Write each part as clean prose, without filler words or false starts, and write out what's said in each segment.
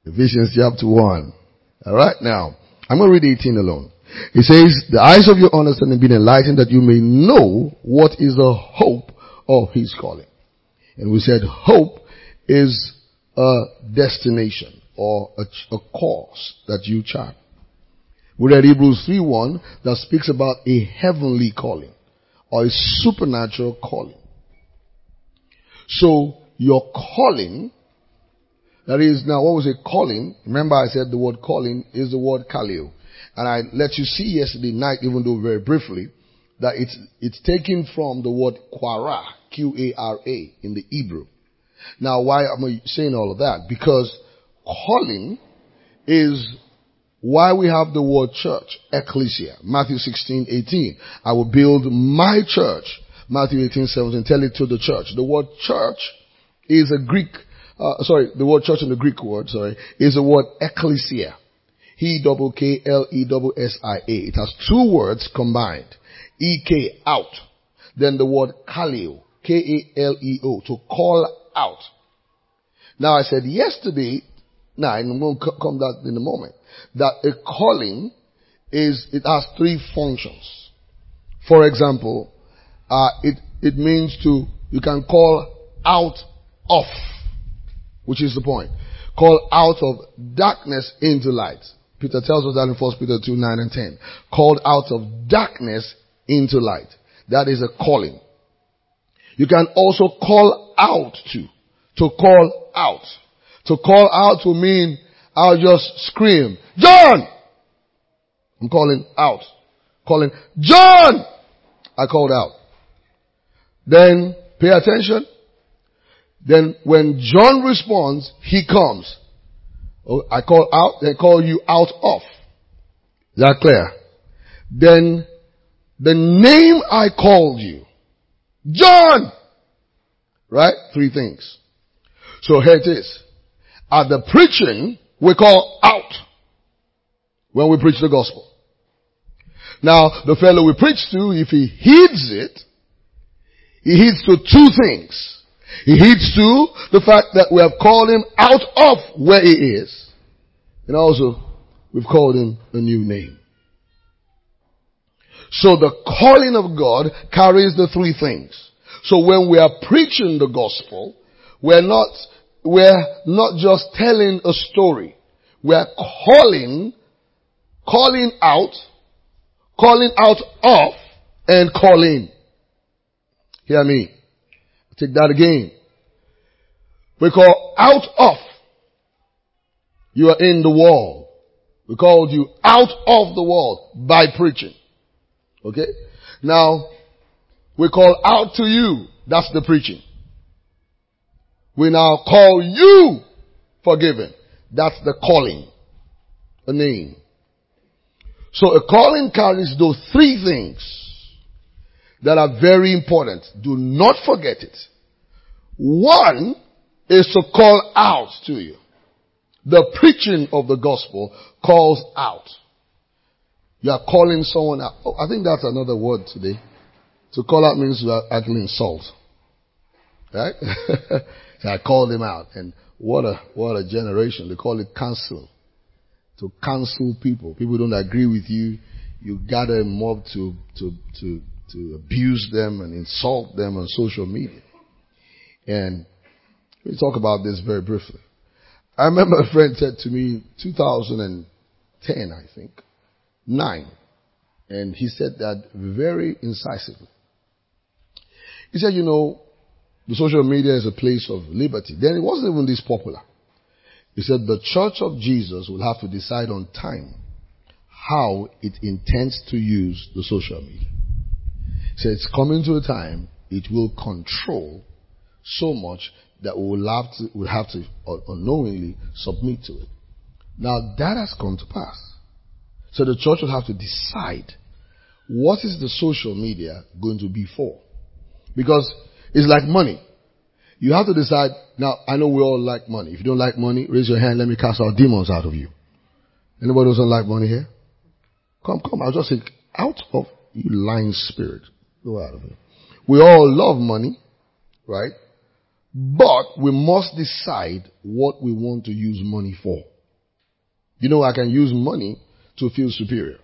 Ephesians chapter 1. Alright, now, I'm going to read 18 alone. It says, the eyes of your understanding being enlightened, that you may know what is the hope of his calling. And we said hope is a destination or a course that you chart. We read Hebrews 3:1 that speaks about a heavenly calling or a supernatural calling. So your calling, that is, now what was a calling? Remember I said the word calling is the word kaleo. And I let you see yesterday night, even though very briefly, that it's taken from the word quara, Q-A-R-A in the Hebrew. Now why am I saying all of that? Because calling is why we have the word church, ecclesia. Matthew 16:18. I will build my church. Matthew 18:17. Tell it to the church. The word church is a Greek, the word church in the Greek word, is the word ecclesia. E-double-K-L-E-double-S-I-A. It has two words combined. E-K, out. Then the word kaleo, K-A-L-E-O, to call out. Now I said yesterday, I'm going to come to that in a moment, that a calling it has three functions. For example, it means you can call out of, which is the point. Call out of darkness into light. Peter tells us that in 1 Peter 2:9 and 10. Called out of darkness into light. That is a calling. You can also call out to call out. To call out will mean I'll just scream, John! I'm calling out. Calling, John! I called out. Then pay attention. Then when John responds, he comes. Oh, I call out, they call you out of. Is that clear? Then the name I called you, John! Right? Three things. So here it is. At the preaching, we call out when we preach the gospel. Now, the fellow we preach to, if he heeds it, he heeds to two things. He heeds to the fact that we have called him out of where he is. And also, we've called him a new name. So the calling of God carries the three things. So when we are preaching the gospel, we're not just telling a story. We're calling out of, and calling. Hear me. Take that again. We call out of. You are in the world. We called you out of the world by preaching. Okay? Now, we call out to you. That's the preaching. We now call you forgiven. That's the calling. A name. So a calling carries those three things that are very important. Do not forget it. One is to call out to you. The preaching of the gospel calls out. You are calling someone out. Oh, I think that's another word today. To call out means you are actually insult. Right? So I called him out. And what a generation. They call it cancel. To cancel people. People don't agree with you. You gather a mob to abuse them and insult them on social media. And we talk about this very briefly. I remember a friend said to me 2010, I think, 9. And he said that very incisively. He said, the social media is a place of liberty. Then it wasn't even this popular. He said the Church of Jesus will have to decide on time how it intends to use the social media. He said it's coming to a time it will control so much that we'll have to unknowingly submit to it. Now that has come to pass. So the church will have to decide what is the social media going to be for. Because it's like money. You have to decide. Now, I know we all like money. If you don't like money, raise your hand. Let me cast out demons out of you. Anybody doesn't like money here? Come. I'll just say, out of you lying spirit. Go out of it. We all love money, right? But we must decide what we want to use money for. You know, I can use money to feel superior.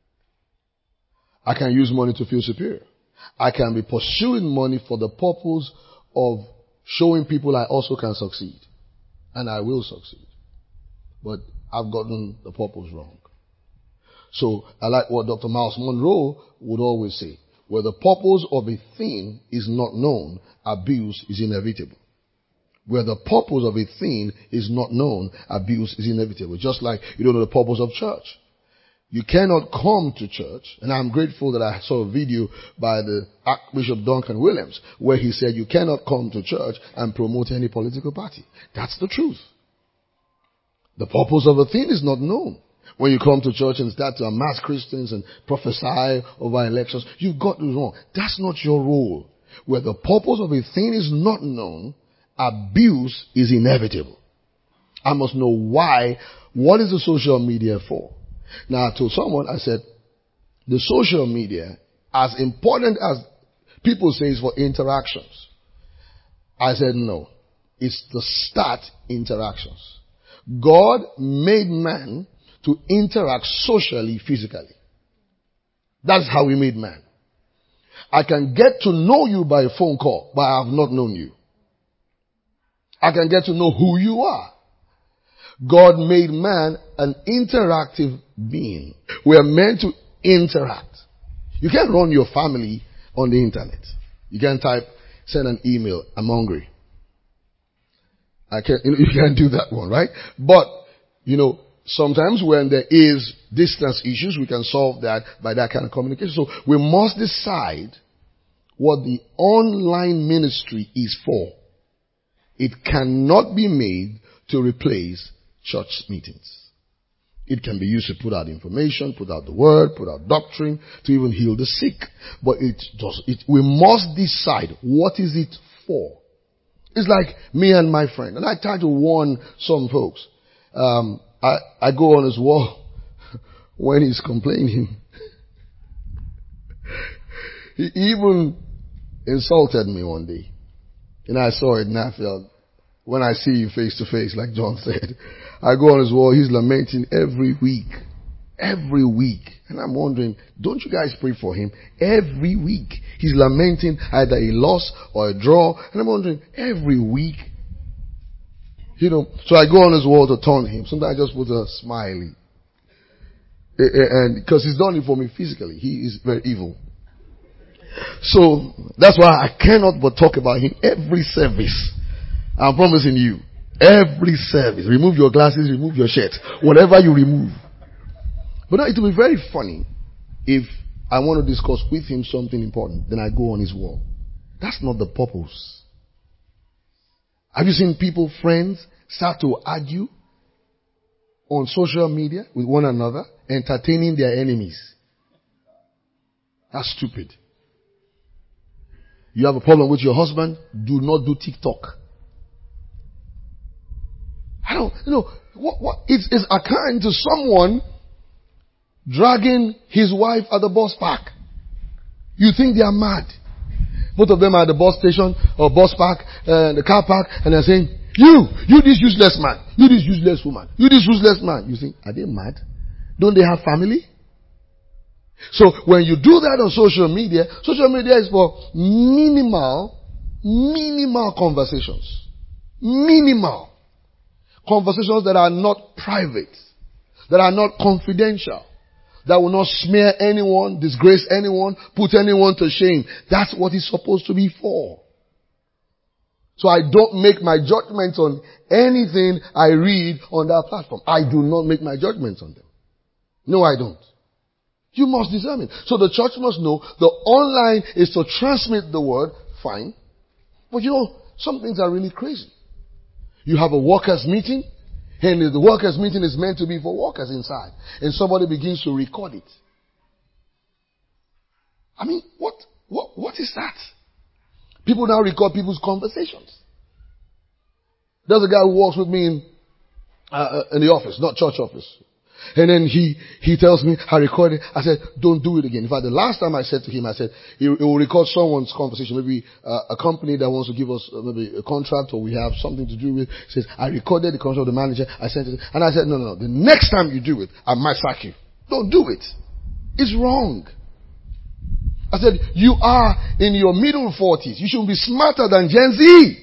I can use money to feel superior. I can be pursuing money for the purpose of showing people I also can succeed. And I will succeed. But I've gotten the purpose wrong. So I like what Dr. Miles Monroe would always say. Where the purpose of a thing is not known, abuse is inevitable. Where the purpose of a thing is not known, abuse is inevitable. Just like you don't know the purpose of church. You cannot come to church, and I'm grateful that I saw a video by the Archbishop Duncan Williams where he said you cannot come to church and promote any political party. That's the truth. The purpose of a thing is not known. When you come to church and start to amass Christians and prophesy over elections, you've got it wrong. That's not your role. Where the purpose of a thing is not known, abuse is inevitable. I must know why. What is the social media for? Now, I told someone, I said, the social media, as important as people say, is for interactions. I said, no. It's to start interactions. God made man to interact socially, physically. That's how he made man. I can get to know you by a phone call, but I have not known you. I can get to know who you are. God made man an interactive being. We are meant to interact. You can't run your family on the internet. You can't send an email, I'm hungry. You can't do that one, right? But, sometimes when there is distance issues, we can solve that by that kind of communication. So we must decide what the online ministry is for. It cannot be made to replace church meetings. It can be used to put out information, put out the word, put out doctrine, to even heal the sick. But we must decide what is it for. It's like me and my friend. And I try to warn some folks. I go on his wall when he's complaining. He even insulted me one day. And I saw it and I felt, when I see you face to face, like John said, I go on his wall, he's lamenting every week. Every week. And I'm wondering, don't you guys pray for him? Every week. He's lamenting either a loss or a draw. And I'm wondering, every week. So I go on his wall to taunt him. Sometimes I just put a smiley. And because he's done it for me physically. He is very evil. So that's why I cannot but talk about him every service. I'm promising you. Every service. Remove your glasses, remove your shirt. Whatever you remove. But no, it will be very funny if I want to discuss with him something important. Then I go on his wall. That's not the purpose. Have you seen people, friends, start to argue on social media with one another, entertaining their enemies? That's stupid. You have a problem with your husband? Do not do TikTok. It's akin to someone dragging his wife at the bus park. You think they are mad. Both of them are at the bus station or bus park, the car park, and they're saying, you this useless man, you this useless woman, you this useless man. You think, are they mad? Don't they have family? So when you do that on social media is for minimal conversations. Minimal. Conversations that are not private, that are not confidential, that will not smear anyone, disgrace anyone, put anyone to shame. That's what it's supposed to be for. So I don't make my judgments on anything I read on that platform. I do not make my judgments on them. No, I don't. You must discern it. So the church must know the online is to transmit the word, fine. But some things are really crazy. You have a workers' meeting, and the workers' meeting is meant to be for workers inside. And somebody begins to record it. I mean, what is that? People now record people's conversations. There's a guy who works with me in the office, not church office. And then he tells me, I recorded. I said, don't do it again. In fact, the last time I said to him, I said, it will record someone's conversation, maybe a company that wants to give us maybe a contract or we have something to do with. He says, I recorded the contract of the manager. I sent it. And I said, no. The next time you do it, I might sack you. Don't do it. It's wrong. I said, you are in your middle 40s. You should be smarter than Gen Z.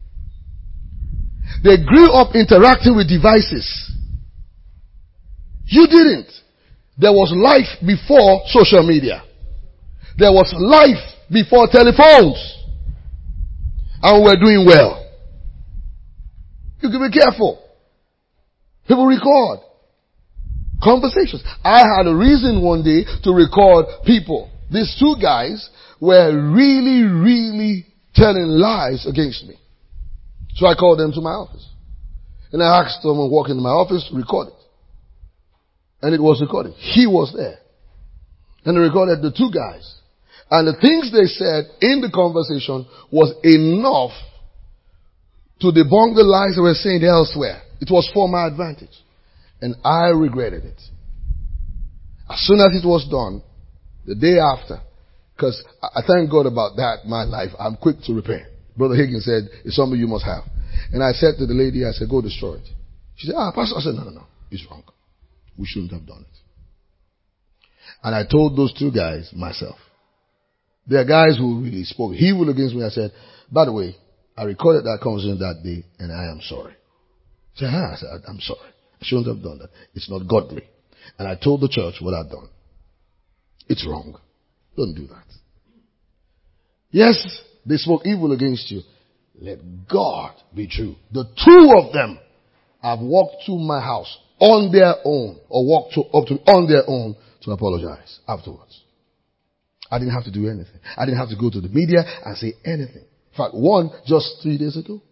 They grew up interacting with devices. You didn't. There was life before social media. There was life before telephones. And we're doing well. You can be careful. People record conversations. I had a reason one day to record people. These two guys were really, really telling lies against me. So I called them to my office. And I asked someone walking in my office to record it. And it was recorded. He was there. And they recorded the two guys. And the things they said in the conversation was enough to debunk the lies they were saying elsewhere. It was for my advantage. And I regretted it. As soon as it was done, the day after, because I thank God about that, my life, I'm quick to repent. Brother Higgins said, it's something you must have. And I said to the lady, I said, go destroy it. She said, Pastor. I said, no. It's wrong. We shouldn't have done it. And I told those two guys myself. There are guys who really spoke evil against me. I said, by the way, I recorded that conversation that day and I am sorry. She said, I said, I'm sorry. I shouldn't have done that. It's not godly. And I told the church what I'd done. It's wrong. Don't do that. Yes, they spoke evil against you. Let God be true. The two of them have walked to my house on their own, or walked up to on their own to apologize afterwards. I didn't have to do anything. I didn't have to go to the media and say anything. In fact, one just 3 days ago.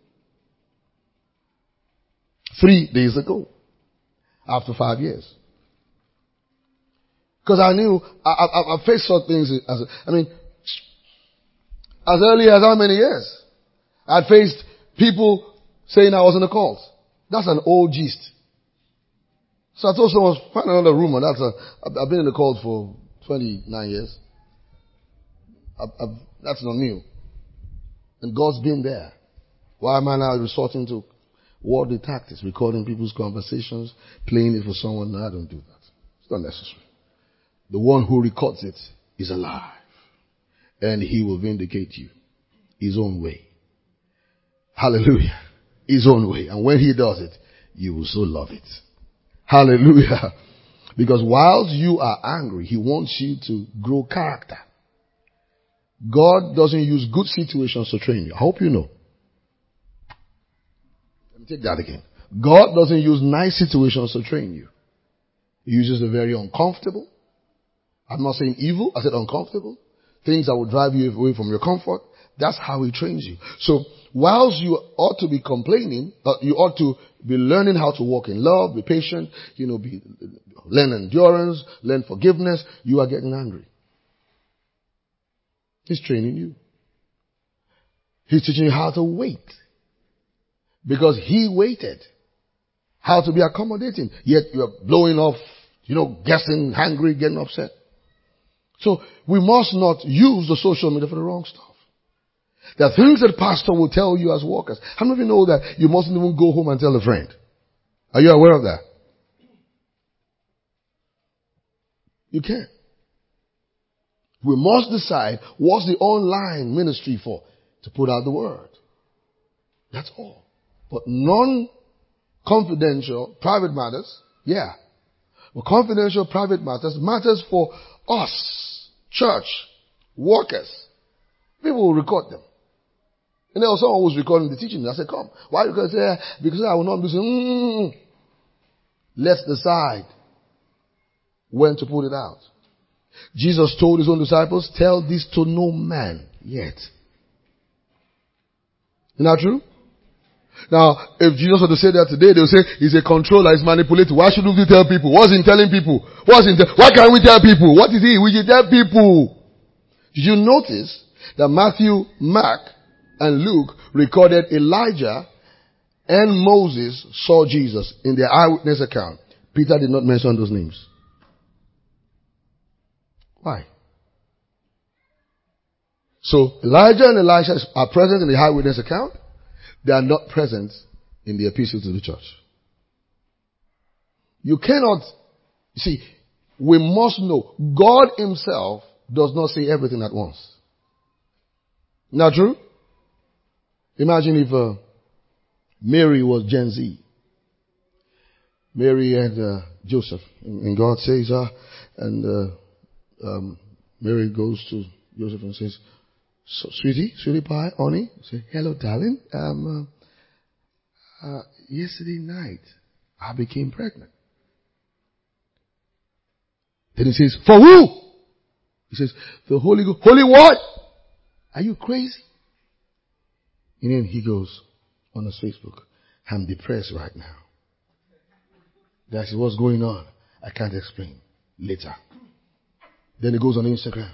3 days ago. After 5 years. Because I knew, I faced such things as early as how many years? I'd faced people saying I was in a cult. That's an old gist. So I told someone, find another rumor. I've been in the cult for 29 years. That's not new. And God's been there. Why am I now resorting to worldly tactics, recording people's conversations, playing it for someone? No, I don't do that. It's not necessary. The one who records it is alive. And he will vindicate you his own way. Hallelujah. His own way. And when he does it, you will so love it. Hallelujah. Because whilst you are angry, he wants you to grow character. God doesn't use good situations to train you. I hope you know. Let me take that again. God doesn't use nice situations to train you. He uses the very uncomfortable. I'm not saying evil. I said uncomfortable. Things that will drive you away from your comfort. That's how he trains you. So whilst you ought to be complaining, you ought to be learning how to walk in love, be patient, learn endurance, learn forgiveness, you are getting angry. He's training you. He's teaching you how to wait. Because he waited. How to be accommodating. Yet you're blowing off, guessing, angry, getting upset. So we must not use the social media for the wrong stuff. There are things that pastor will tell you as workers. How many of you know that you mustn't even go home and tell a friend? Are you aware of that? You can't. We must decide what's the online ministry for. To put out the word. That's all. But non-confidential private matters, yeah. But confidential private matters for us, church, workers. People will record them. And there was someone who was recording the teaching. I said, come. Why? Because I will not be saying, Let's decide when to put it out. Jesus told his own disciples, tell this to no man yet. Isn't that true? Now, if Jesus were to say that today, they would say, he's a controller, he's manipulating. Why shouldn't we tell people? What's he telling people? Why can't we tell people? What is he? We should tell people. Did you notice that Matthew, Mark, and Luke recorded Elijah and Moses saw Jesus in their eyewitness account. Peter did not mention those names. Why? So Elijah and Elisha are present in the eyewitness account. They are not present in the epistle to the church. You cannot, see, we must know God himself does not say everything at once. Not true? Imagine if Mary was Gen Z. Mary and Joseph. And God says, Mary goes to Joseph and says, so, sweetie pie, honey. Say, hello, darling. Yesterday night, I became pregnant. Then he says, for who? He says, the Holy Ghost. Holy what? Are you crazy? And then he goes on his Facebook, I'm depressed right now. That's what's going on. I can't explain. Later. Then he goes on Instagram.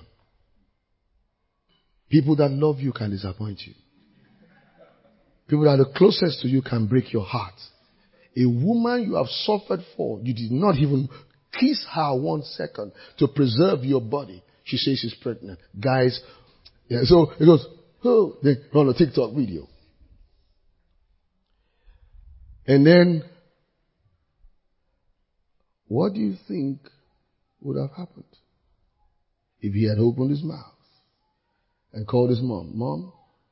People that love you can disappoint you. People that are the closest to you can break your heart. A woman you have suffered for, you did not even kiss her 1 second to preserve your body. She says she's pregnant. Guys, yeah, so it goes, oh, then on a TikTok video. And then, what do you think would have happened if he had opened his mouth and called his mom? Mom,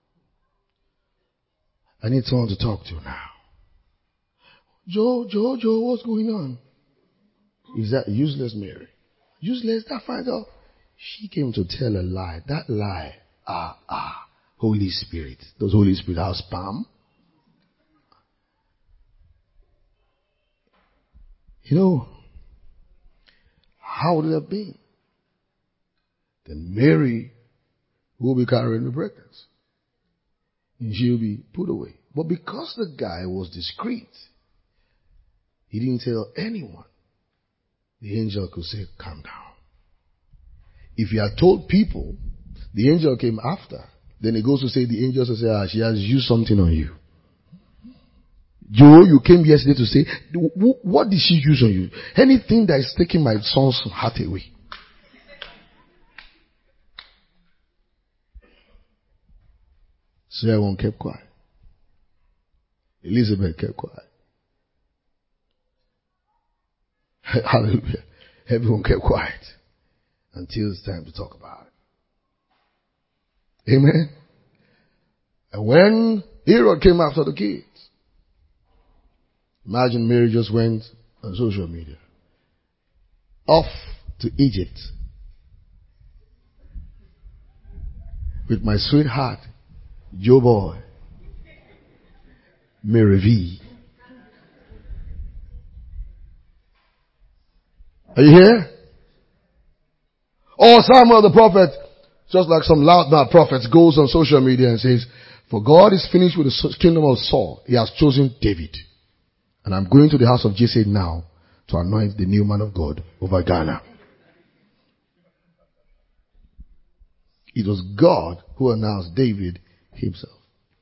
I need someone to talk to now. Joe, what's going on? Is that useless Mary? Useless, that finds out. She came to tell a lie. That lie, Holy Spirit. Does Holy Spirit have spam? You know, how would it have been? Then Mary will be carrying the pregnancy. And she'll be put away. But because the guy was discreet, he didn't tell anyone. The angel could say, calm down. If he had told people, the angel came after, then he goes to say, the angel to say, she has used something on you. Joe, you came yesterday to say, what did she use on you? Anything that is taking my son's heart away. So everyone kept quiet. Elizabeth kept quiet. Hallelujah. Everyone kept quiet until it's time to talk about it. Amen. And when Herod came after the kids, imagine Mary just went on social media. Off to Egypt with my sweetheart, Joe Boy, Mary V. Are you here? Or Samuel the prophet, just like some loudmouth prophets, goes on social media and says, for God is finished with the kingdom of Saul. He has chosen David. And I'm going to the house of Jesse now to anoint the new man of God over Ghana. It was God who announced David himself.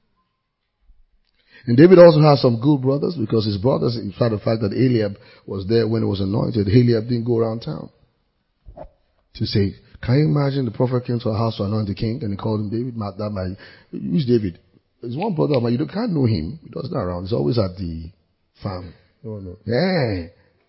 And David also has some good brothers, because his brothers, in fact, the fact that Eliab was there when he was anointed, Eliab didn't go around town to say, can you imagine the prophet came to a house to anoint the king and he called him David? Who's David? There's one brother, but you can't know him. He doesn't around. He's always at the farm. No. Yeah.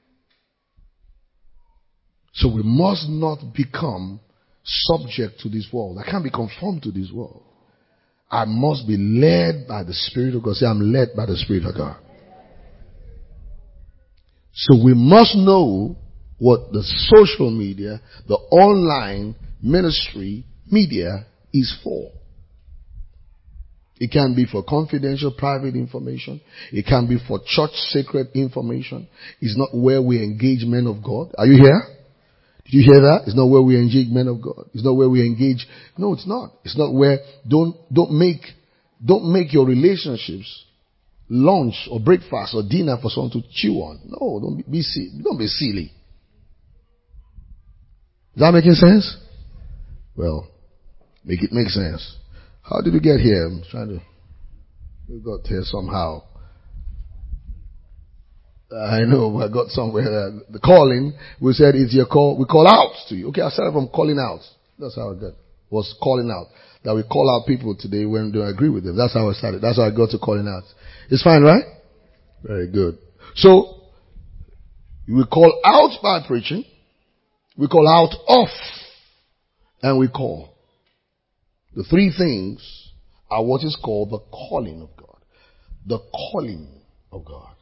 So we must not become subject to this world. I can't be conformed to this world. I must be led by the Spirit of God. Say, I'm led by the Spirit of God. So we must know what the social media, the online ministry media is for. It can be for confidential, private information. It can be for church sacred information. It's not where we engage men of God. Are you here? Did you hear that? It's not where we engage men of God. It's not where we engage. No, it's not. It's not where, don't make your relationships lunch or breakfast or dinner for someone to chew on. No, don't be silly. Is that making sense? Well, make it make sense. How did we get here? We got here somehow. I know, I got somewhere. The calling, we said, it's your call. We call out to you. Okay, I started from calling out. That's how I got. Was calling out. That we call out people today when we don't agree with them. That's how I started. That's how I got to calling out. It's fine, right? Very good. So, we call out by preaching. We call out of. And we call. The three things are what is called the calling of God. The calling of God.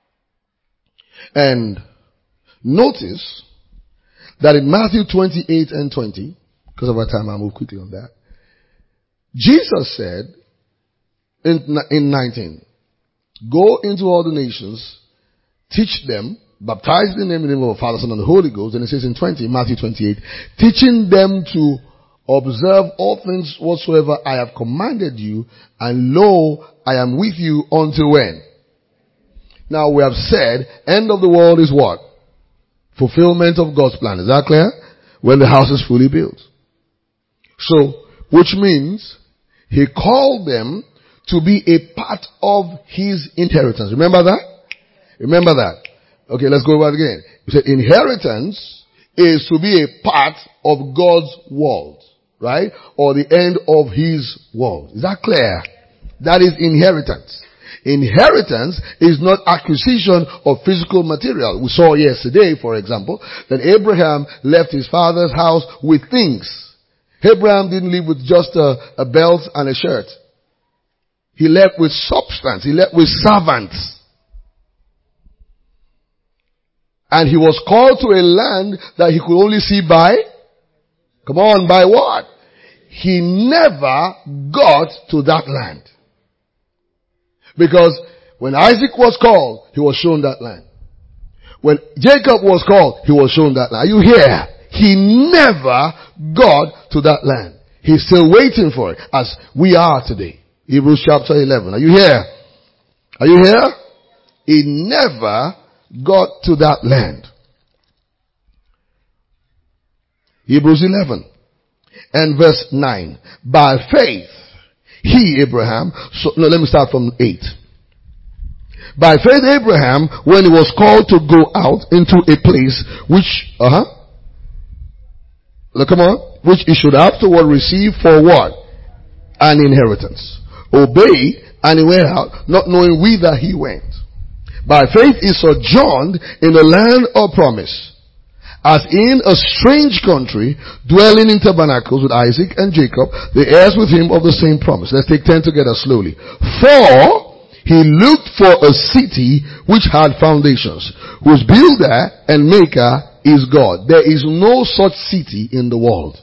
And notice that in Matthew 28 and 20, because of our time, I'll move quickly on that. Jesus said in 19, go into all the nations, teach them, baptize them in the name of the Father, Son, and the Holy Ghost. And it says in Matthew 28, teaching them to observe all things whatsoever I have commanded you, and lo, I am with you until when? Now we have said, end of the world is what? Fulfillment of God's plan. Is that clear? When the house is fully built. So, which means, He called them to be a part of His inheritance. Remember that? Remember that. Okay, let's go over it again. He said inheritance is to be a part of God's world. Right? Or the end of His world. Is that clear? That is inheritance. Inheritance is not acquisition of physical material. We saw yesterday, for example, that Abraham left his father's house with things. Abraham didn't live with just a belt and a shirt. He left with substance. He left with servants. And he was called to a land that he could only see by, come on, by what? He never got to that land. Because when Isaac was called, he was shown that land. When Jacob was called, he was shown that land. Are you here? He never got to that land. He's still waiting for it, as we are today. Hebrews chapter 11. Are you here? Are you here? He never got to that land. Hebrews 11 and verse 9. By faith, he, Abraham, let me start from 8. By faith, Abraham, when he was called to go out into a place which, which he should afterward receive for what? An inheritance. Obeyed, and he went out, not knowing whither he went. By faith he sojourned in the land of promise, as in a strange country, dwelling in tabernacles with Isaac and Jacob, the heirs with him of the same promise. Let's take 10 together slowly. For he looked for a city which had foundations, whose builder and maker is God. There is no such city in the world.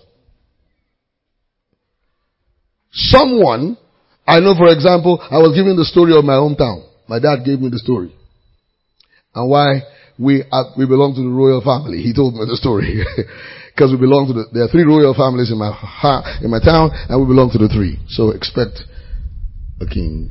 Someone, I know, for example, I was giving the story of my hometown. My dad gave me the story. And why we belong to the royal family. He told me the story. Because we belong to there are 3 royal families in my town, and we belong to the 3. So expect a king.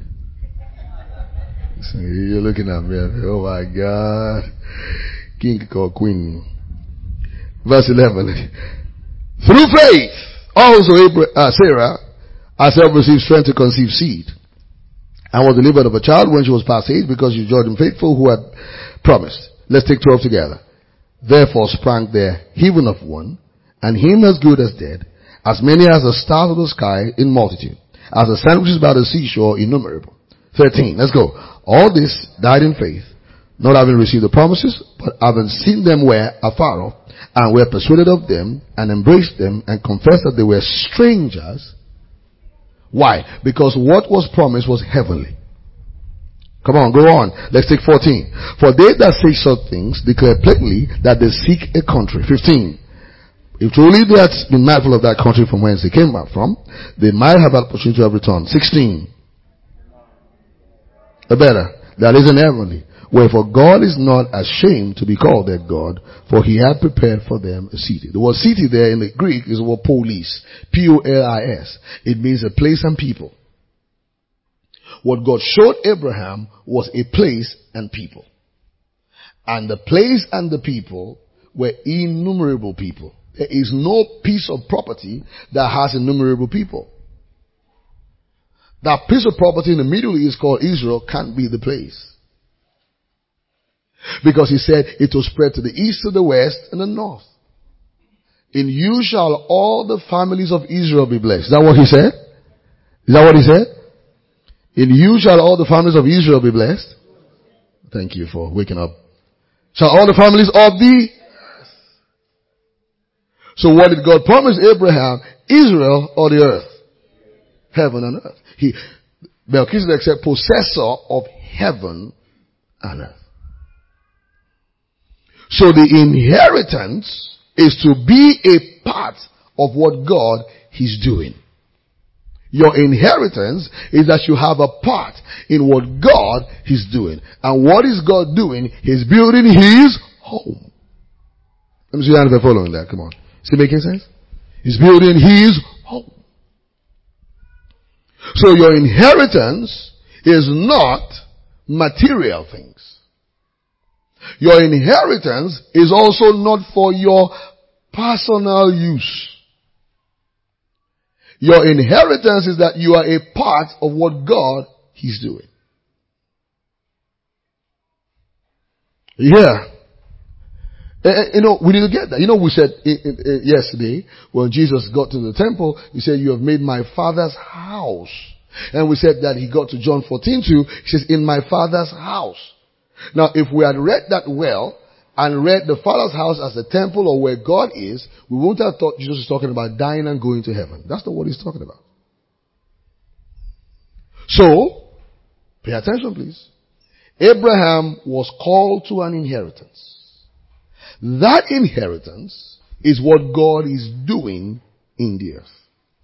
So you're looking at me, oh my God. King or queen. Verse 11. Through faith, also Sarah herself received strength to conceive seed, and was delivered of a child when she was past age, because she joined him faithful who had promised. Let's take 12 together. Therefore sprang there heaven of one, and him as good as dead, as many as the stars of the sky in multitude, as the sand which is by the seashore innumerable. 13. Let's go. All this died in faith, not having received the promises, but having seen them where afar off, and were persuaded of them, and embraced them, and confessed that they were strangers. Why? Because what was promised was heavenly. Come on, go on. Let's take 14. For they that say such things declare plainly that they seek a country. 15. If truly they had been mindful of that country from whence they came back from, they might have had opportunity to have returned. 16. A better. That is an heavenly. Wherefore God is not ashamed to be called their God, for he had prepared for them a city. The word city there in the Greek is the word polis. P-O-L-I-S. It means a place and people. What God showed Abraham was a place and people. And the place and the people were innumerable people. There is no piece of property that has innumerable people. That piece of property in the Middle East called Israel can't be the place. Because he said it will spread to the east, to the west, and the north. In you shall all the families of Israel be blessed. Is that what he said? Is that what he said? In you shall all the families of Israel be blessed. Thank you for waking up. Shall all the families of the earth. So what did God promise Abraham? Israel or the earth? Heaven and earth. Melchizedek said possessor of heaven and earth. So the inheritance is to be a part of what God is doing. Your inheritance is that you have a part in what God is doing. And what is God doing? He's building his home. Let me see if you're following that. Come on. Is it making sense? He's building his home. So your inheritance is not material things. Your inheritance is also not for your personal use. Your inheritance is that you are a part of what God is doing. Yeah. We need to get that. We said yesterday when Jesus got to the temple, he said, you have made my Father's house. And we said that he got to John 14:2, he says, in my Father's house. Now, if we had read that well and read the Father's house as the temple or where God is, we wouldn't have thought Jesus is talking about dying and going to heaven. That's not what he's talking about. So, pay attention please. Abraham was called to an inheritance. That inheritance is what God is doing in the earth.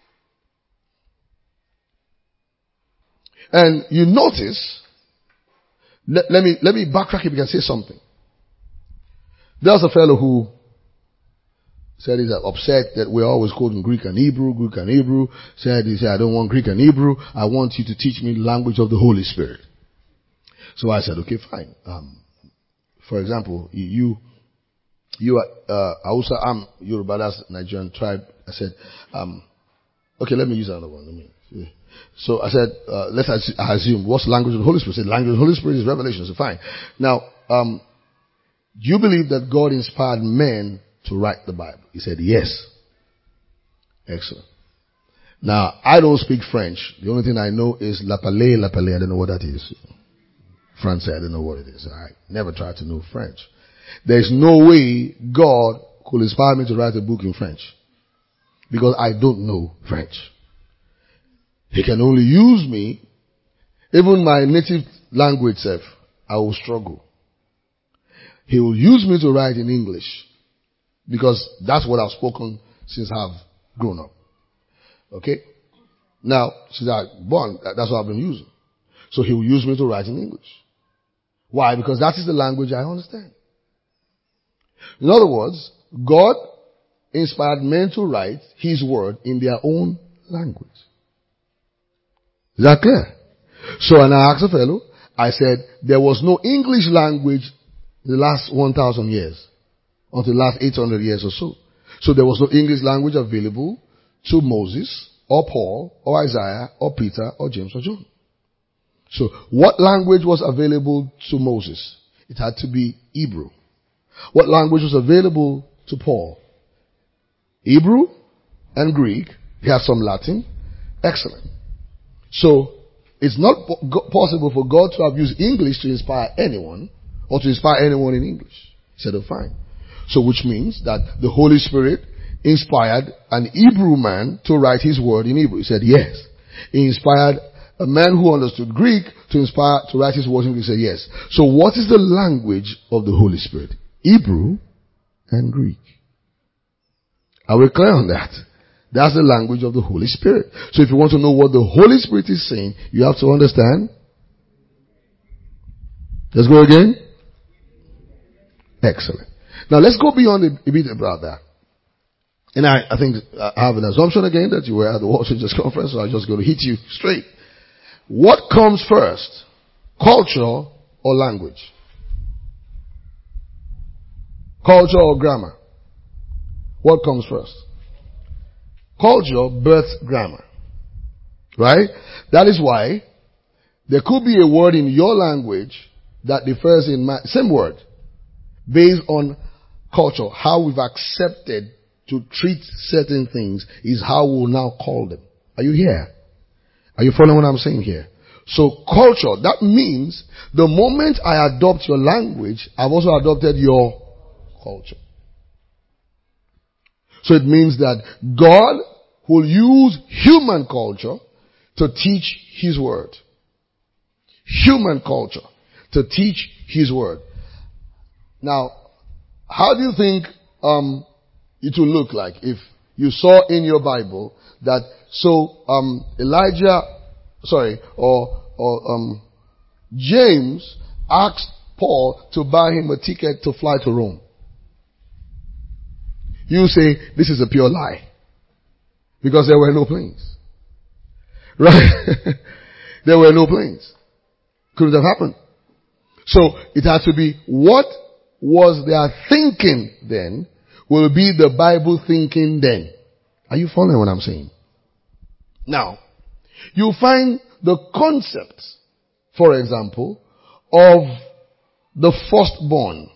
And you notice, let me backtrack if you can say something. There's a fellow who said he's upset that we're always quoting Greek and Hebrew. He said, I don't want Greek and Hebrew. I want you to teach me the language of the Holy Spirit. So I said, okay, fine. For example, you are Hausa, I'm Yoruba, that's Nigerian tribe. I said, okay, let me use another one. So I said, let's assume, what's the language of the Holy Spirit? I said, language of the Holy Spirit is revelation. So fine. Now, do you believe that God inspired men to write the Bible? He said, yes. Excellent. Now, I don't speak French. The only thing I know is la parler. I don't know what that is. Francais, I don't know what it is. I never tried to know French. There's no way God could inspire me to write a book in French. Because I don't know French. He can only use me. Even my native language self, I will struggle. He will use me to write in English. Because that's what I've spoken since I've grown up. Okay? Now, since I was born, that's what I've been using. So he will use me to write in English. Why? Because that is the language I understand. In other words, God inspired men to write his word in their own language. Is that clear? So, and I asked a fellow, I said, there was no English language in the last 1,000 years, until the last 800 years or so. So there was no English language available to Moses, or Paul, or Isaiah, or Peter, or James, or John. So, what language was available to Moses? It had to be Hebrew. What language was available to Paul? Hebrew and Greek. He has some Latin. Excellent. So, it's not possible for God to have used English to inspire anyone, or to inspire anyone in English. He said, oh, fine. So, which means that the Holy Spirit inspired an Hebrew man to write his word in Hebrew. He said, yes. He inspired a man who understood Greek to write his words in Greek. He said, yes. So, what is the language of the Holy Spirit? Hebrew and Greek. Are we clear on that? That's the language of the Holy Spirit. So if you want to know what the Holy Spirit is saying, you have to understand. Let's go again. Excellent. Now let's go beyond a bit about that. And I think I have an assumption again that you were at the World Churches Conference, so I'm just going to hit you straight. What comes first? Culture or language? Culture or grammar? What comes first? Culture births grammar. Right? That is why there could be a word in your language that differs in same word, based on culture, how we've accepted to treat certain things is how we'll now call them. Are you here? Are you following what I'm saying here? So culture, that means the moment I adopt your language, I've also adopted your culture. So it means that God will use human culture to teach His word. Human culture to teach His word. Now, how do you think it will look like if you saw in your Bible that James asked Paul to buy him a ticket to fly to Rome? You say this is a pure lie because there were no planes, right? There were no planes. Couldn't have happened. So it had to be what was their thinking then will be the Bible thinking then. Are you following what I'm saying? Now, you find the concept, for example, of the firstborn.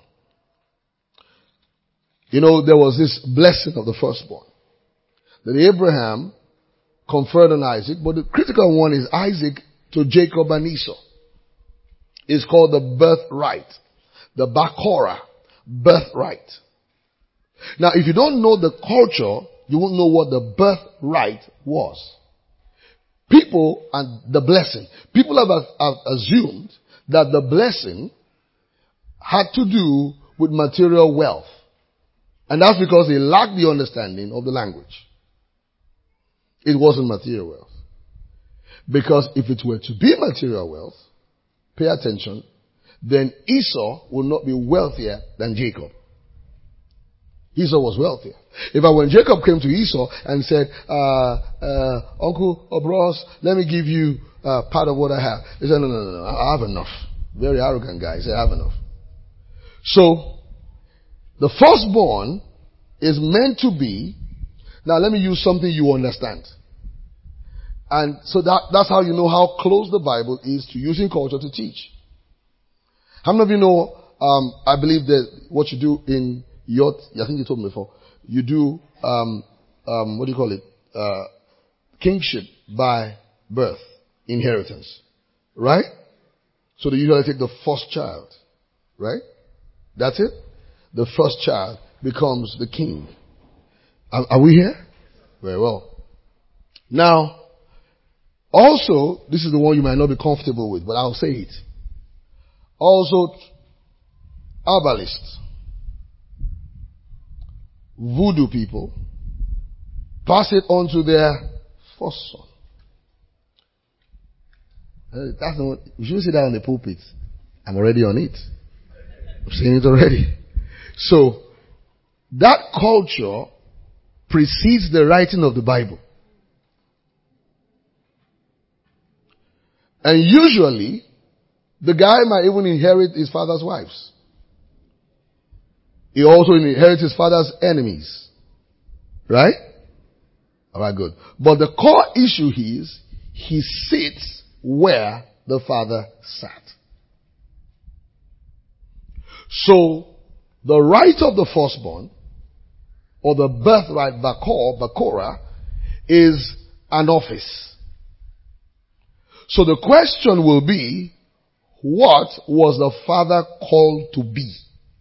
You know, there was this blessing of the firstborn that Abraham conferred on Isaac, but the critical one is Isaac to Jacob and Esau. It's called the birthright. The Bakora. Birthright. Now, if you don't know the culture, you won't know what the birthright was. People and the blessing. People have assumed that the blessing had to do with material wealth. And that's because they lacked the understanding of the language. It wasn't material wealth. Because if it were to be material wealth, pay attention, then Esau will not be wealthier than Jacob. Esau was wealthier. When Jacob came to Esau and said, Uncle or bros, let me give you part of what I have. He said, no, I have enough. Very arrogant guy. He said, I have enough. So, the firstborn is meant to be, now let me use something you understand. And so that's how you know how close the Bible is to using culture to teach. How many of you know, I believe that what you do in your, I think you told me before, you do, what do you call it? Kingship by birth, inheritance. Right? So they usually take the first child. Right? That's it? The first child becomes the king. Are we here? Very well. Now, also, this is the one you might not be comfortable with, but I'll say it. Also, herbalists, voodoo people, pass it on to their first son. That's not, we shouldn't say that on the pulpit. I'm already on it. I'm saying it already. So, that culture precedes the writing of the Bible. And usually, the guy might even inherit his father's wives. He also inherits his father's enemies. Right? Alright, good. But the core issue is, he sits where the father sat. So, the right of the firstborn, or the birthright, Bakora, is an office. So the question will be, what was the father called to be?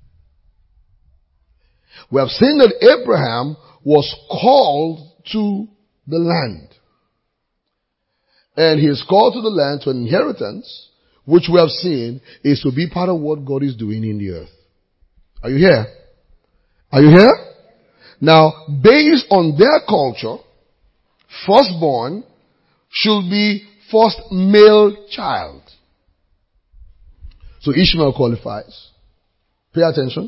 We have seen that Abraham was called to the land. And he is called to the land to an inheritance, which we have seen is to be part of what God is doing in the earth. Are you here? Are you here? Now, based on their culture, firstborn should be first male child. So Ishmael qualifies. Pay attention.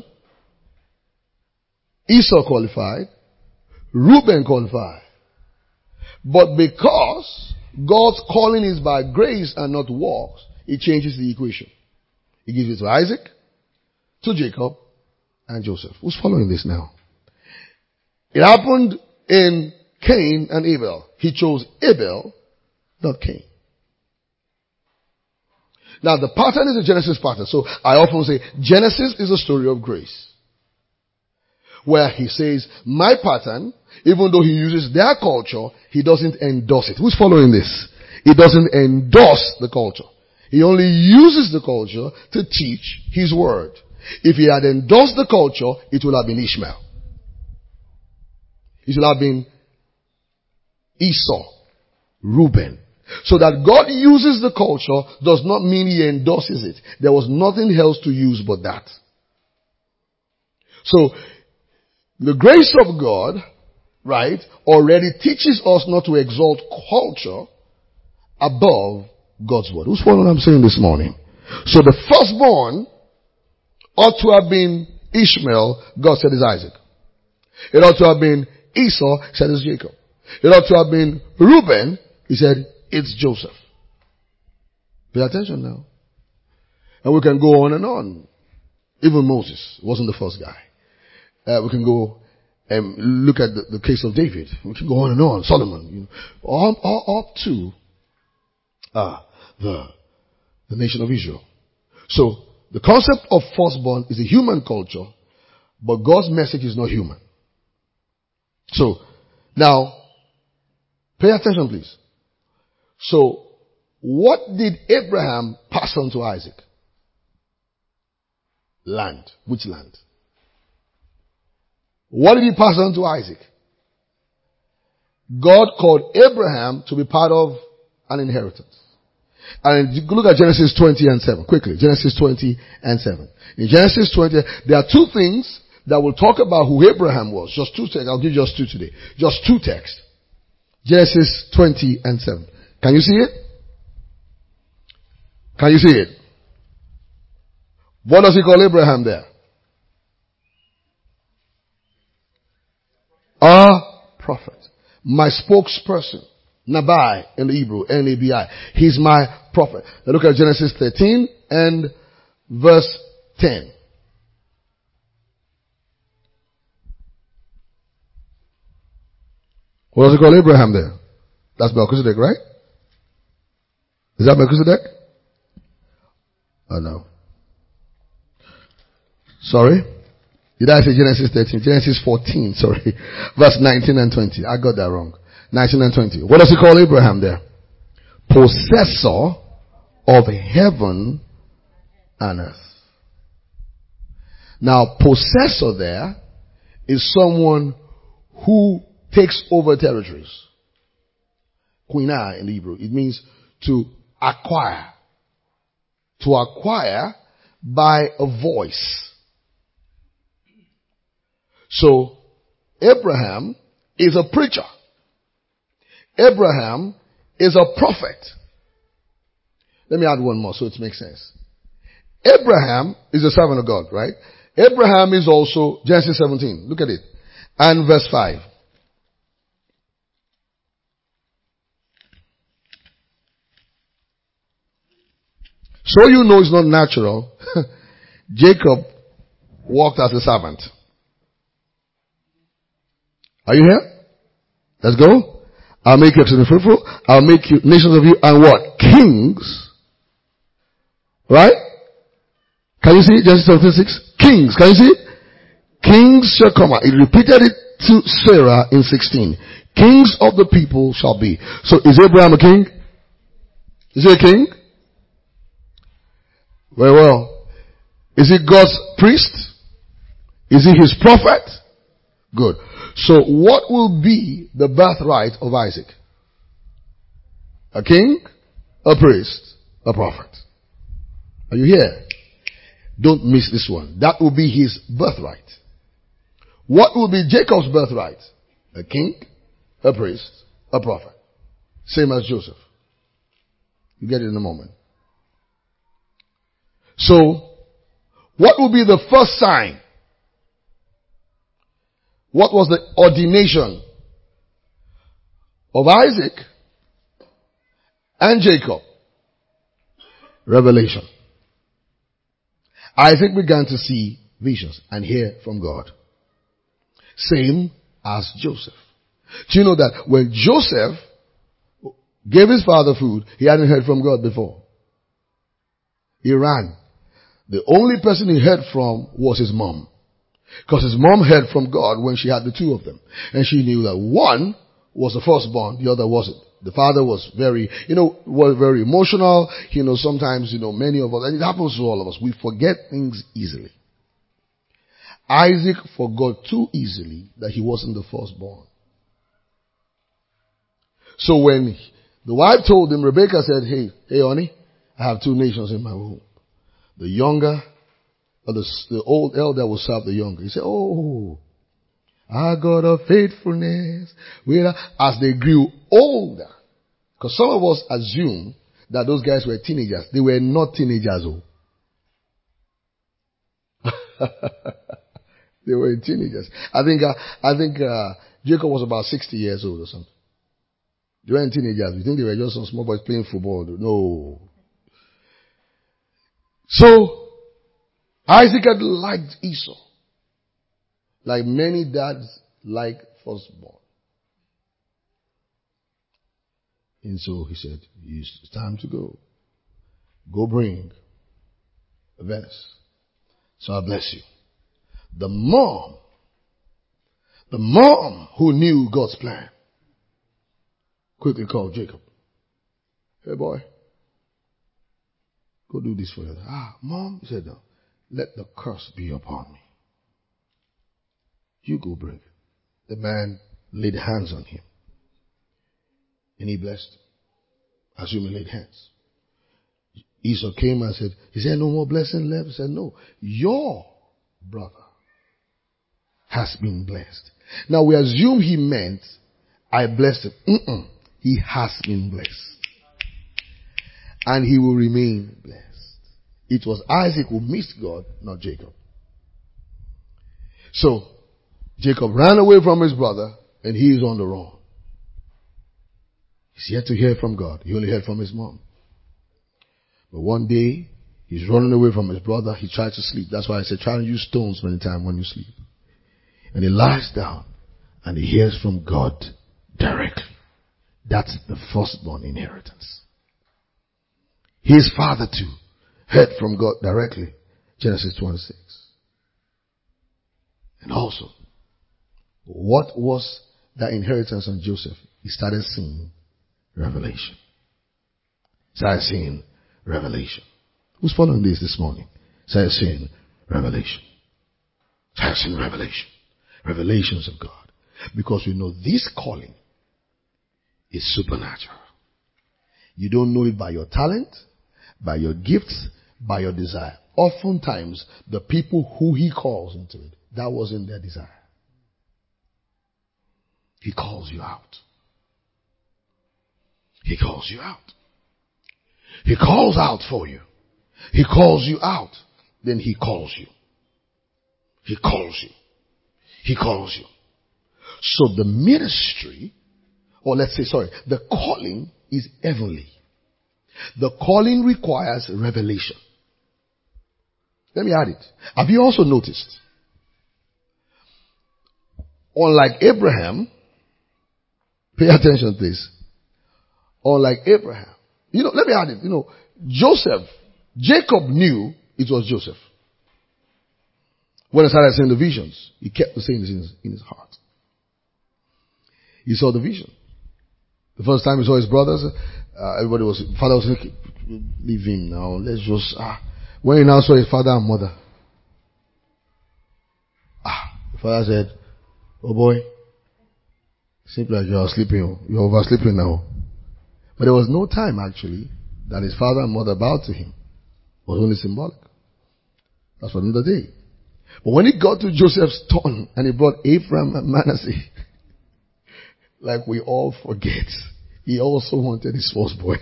Esau qualified. Reuben qualified. But because God's calling is by grace and not works, it changes the equation. He gives it to Isaac, to Jacob, and Joseph. Who's following this now? It happened in Cain and Abel. He chose Abel, not Cain. Now the pattern is a Genesis pattern. So I often say Genesis is a story of grace. Where he says, my pattern, even though he uses their culture, he doesn't endorse it. Who's following this? He doesn't endorse the culture. He only uses the culture to teach his word. If he had endorsed the culture, it would have been Ishmael. It would have been Esau, Reuben. So that God uses the culture does not mean he endorses it. There was nothing else to use but that. So, the grace of God, right, already teaches us not to exalt culture above God's word. Who's following what I'm saying this morning? So the firstborn ought to have been Ishmael, God said is Isaac. It ought to have been Esau, said is Jacob. It ought to have been Reuben, he said it's Joseph. Pay attention now. And we can go on and on. Even Moses wasn't the first guy. We can go and look at the case of David. We can go on and on. Solomon, all up to the nation of Israel. So the concept of firstborn is a human culture, but God's message is not human. So now, pay attention, please. So, what did Abraham pass on to Isaac? Land. Which land? What did he pass on to Isaac? God called Abraham to be part of an inheritance. And you look at Genesis 20 and 7. Quickly. Genesis 20 and 7. In Genesis 20, there are two things that will talk about who Abraham was. Just two texts. I'll give you just two today. Just two texts. Genesis 20 and 7. Can you see it? Can you see it? What does he call Abraham there? A prophet. My spokesperson. Nabai in the Hebrew. N-A-B-I. He's my prophet. Now look at Genesis 13 and verse 10. What does he call Abraham there? That's Melchizedek, right? Is that Melchizedek? Oh no. Sorry? Did I say Genesis 13? Genesis 14, sorry. Verse 19 and 20. I got that wrong. 19 and 20. What does he call Abraham there? Possessor of heaven and earth. Now, possessor there is someone who takes over territories. Quina in the Hebrew. It means to acquire. To acquire by a voice. So, Abraham is a preacher. Abraham is a prophet. Let me add one more so it makes sense. Abraham is a servant of God, right? Abraham is also, Genesis 17, look at it. And verse 5. So you know it's not natural. Jacob walked as a servant. Are you here? Let's go. I'll make you exceedingly fruitful. I'll make you nations of you and what? Kings. Right? Can you see Genesis 17:6? Kings. Can you see? Kings shall come out. It repeated it to Sarah in 16. Kings of the people shall be. So is Abraham a king? Is he a king? Very well. Is he God's priest? Is he his prophet? Good. So what will be the birthright of Isaac? A king, a priest, a prophet. Are you here? Don't miss this one. That will be his birthright. What will be Jacob's birthright? A king, a priest, a prophet. Same as Joseph. You get it in a moment. So, what will be the first sign? What was the ordination of Isaac and Jacob? Revelation. Isaac began to see visions and hear from God. Same as Joseph. Do you know that when Joseph gave his father food, he hadn't heard from God before? He ran. The only person he heard from was his mom. Because his mom heard from God when she had the two of them. And she knew that one was the firstborn, the other wasn't. The father was very emotional. Sometimes, many of us, and it happens to all of us, we forget things easily. Isaac forgot too easily that he wasn't the firstborn. So when the wife told him, Rebecca said, hey honey, I have two nations in my womb. The younger, or the old elder will serve the younger. He said, oh, our God of faithfulness. As they grew older, because some of us assume that those guys were teenagers. They were not teenagers. They were teenagers. I think Jacob was about 60 years old or something. They weren't teenagers. You think they were just some small boys playing football? No. So, Isaac had liked Esau. Like many dads like firstborn. And so he said, it's time to go. Go bring a Venice. So I bless you. The mom who knew God's plan, quickly called Jacob. Hey boy, go do this for you. Mom, he said, no, let the curse be upon me. You go bring it. The man laid hands on him. And he blessed him. Assume he laid hands. Esau came and said, he said, no more blessing left. He said, no, your brother has been blessed. Now we assume he meant, I blessed him. He has been blessed. And he will remain blessed. It was Isaac who missed God, not Jacob. So, Jacob ran away from his brother, and he is on the run. He's yet to hear from God. He only heard from his mom. But one day, he's running away from his brother. He tried to sleep. That's why I said, try and use stones many times when you sleep. And he lies down, and he hears from God directly. That's the firstborn inheritance. His father too heard from God directly. Genesis 26. And also, what was that inheritance on Joseph? He started seeing revelation. Started seeing revelation. Who's following this morning? Started seeing revelation. Started seeing revelation. Revelations of God. Because we know this calling is supernatural. You don't know it by your talent, by your gifts, by your desire. Oftentimes, the people who he calls into it, that wasn't their desire. He calls you out. He calls you out. He calls out for you. He calls you out. Then he calls you. He calls you. He calls you. So the ministry, or let's say, the calling is heavenly. The calling requires revelation. Let me add it. Have you also noticed? Unlike Abraham, pay attention please. Unlike Abraham, let me add it. Joseph, Jacob knew it was Joseph. When he started seeing the visions, he kept saying this in his heart. He saw the vision. The first time he saw his brothers, father was like, leave him now, let's just, when he now saw his father and mother, the father said, oh boy, seems like you're sleeping, you're oversleeping now. But there was no time actually that his father and mother bowed to him. It was only symbolic. That's for another day. But when it got to Joseph's turn and he brought Ephraim and Manasseh, like we all forget, he also wanted his first boy.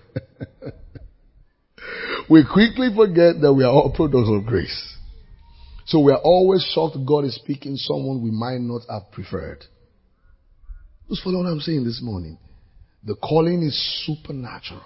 We quickly forget that we are all products of grace. So we are always shocked God is speaking someone we might not have preferred. Just follow what I'm saying this morning. The calling is supernatural.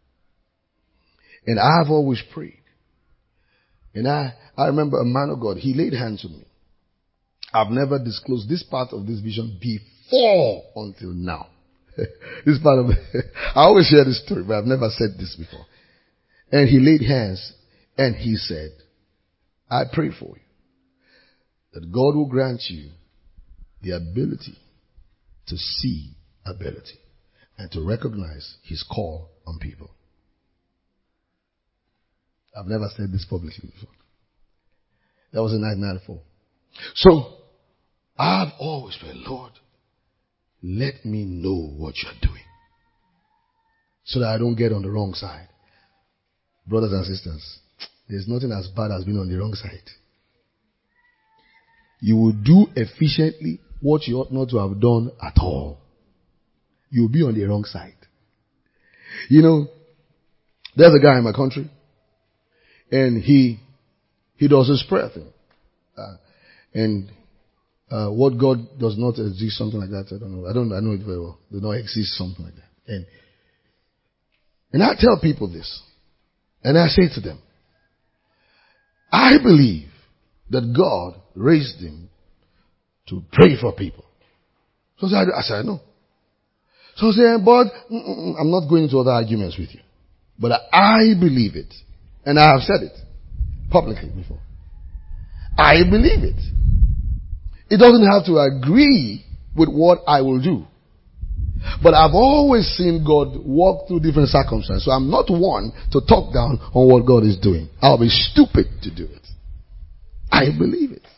And I've always prayed. And I remember a man of God, he laid hands on me. I've never disclosed this part of this vision before until now. This part of I always share this story, but I've never said this before. And he laid hands And he said, I pray for you that God will grant you the ability to see ability and to recognize his call on people. I've never said this publicly before. That was in 1994. So, I've always prayed, Lord, let me know what you're doing so that I don't get on the wrong side. Brothers and sisters, there's nothing as bad as being on the wrong side. You will do efficiently what you ought not to have done at all. You'll be on the wrong side. You know, there's a guy in my country, and he does this prayer thing. What God does not exist, something like that. I don't know. I know it very well. Does not exist, something like that. And I tell people this, and I say to them, I believe that God raised him to pray for people. So I said, no. So I said, but I'm not going into other arguments with you. But I believe it. And I have said it publicly before. I believe it. It doesn't have to agree with what I will do. But I've always seen God walk through different circumstances. So I'm not one to talk down on what God is doing. I'll be stupid to do it. I believe it.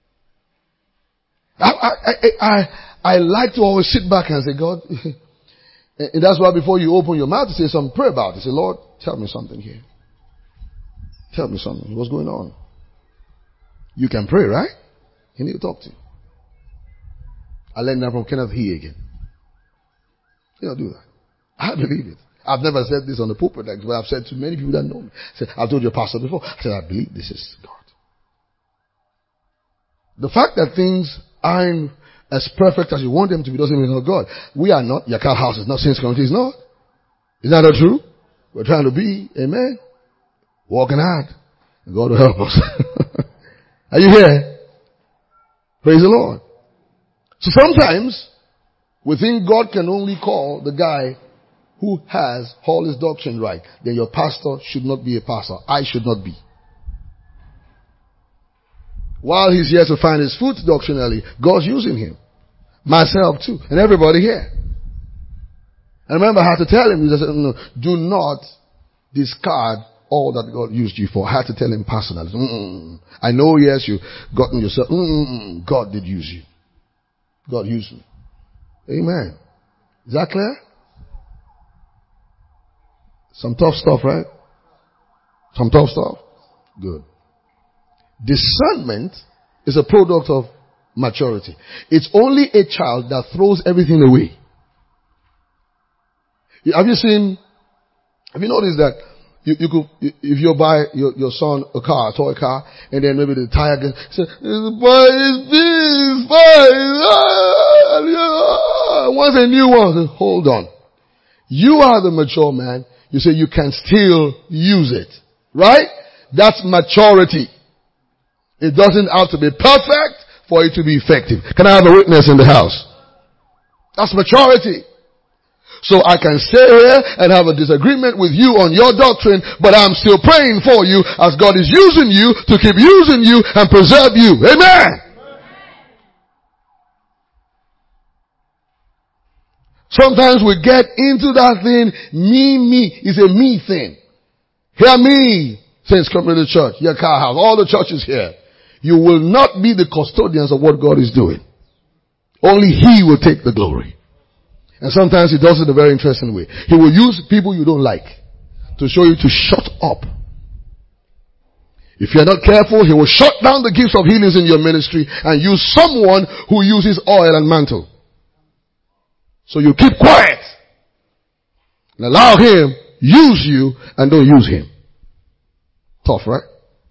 I like to always sit back and say, God, and that's why before you open your mouth to say something, pray about it. Say, Lord, tell me something here. Tell me something. What's going on? You can pray, right? You need to talk to you. I learned that from Kenneth Hagin. You don't do that. I believe it. I've never said this on the pulpit, but I've said to many people that know me. I said, I've told your pastor before. I said, I believe this is God. The fact that things aren't as perfect as you want them to be doesn't mean not God. We are not. Yakal House is not. Saints Community is not. Is that not true? We're trying to be. Amen. Walking hard. And God will help us. Are you here? Praise the Lord. So sometimes we think God can only call the guy who has all his doctrine right. Then your pastor should not be a pastor. I should not be. While he's here to find his foot doctrinally, God's using him. Myself too. And everybody here. And remember, I had to tell him, no, do not discard all that God used you for. I had to tell him personally. I know, yes, you've gotten yourself. God did use you. God used me. Amen. Is that clear? Some tough stuff, right? Some tough stuff? Good. Discernment is a product of maturity. It's only a child that throws everything away. Have you noticed that you could, if you buy your son a car, a toy car, and then maybe the tire gets, say, once a new one, say, hold on. You are the mature man. You say you can still use it. Right? That's maturity. It doesn't have to be perfect for it to be effective. Can I have a witness in the house? That's maturity. So I can stay here and have a disagreement with you on your doctrine, but I'm still praying for you as God is using you to keep using you and preserve you. Amen. Sometimes we get into that thing, me. It's a me thing. Hear me, Saints Community Church, your car house, all the churches here. You will not be the custodians of what God is doing. Only He will take the glory. And sometimes He does it in a very interesting way. He will use people you don't like to show you to shut up. If you're not careful, He will shut down the gifts of healings in your ministry and use someone who uses oil and mantle. So you keep quiet and allow Him use you and don't use Him. Tough, right?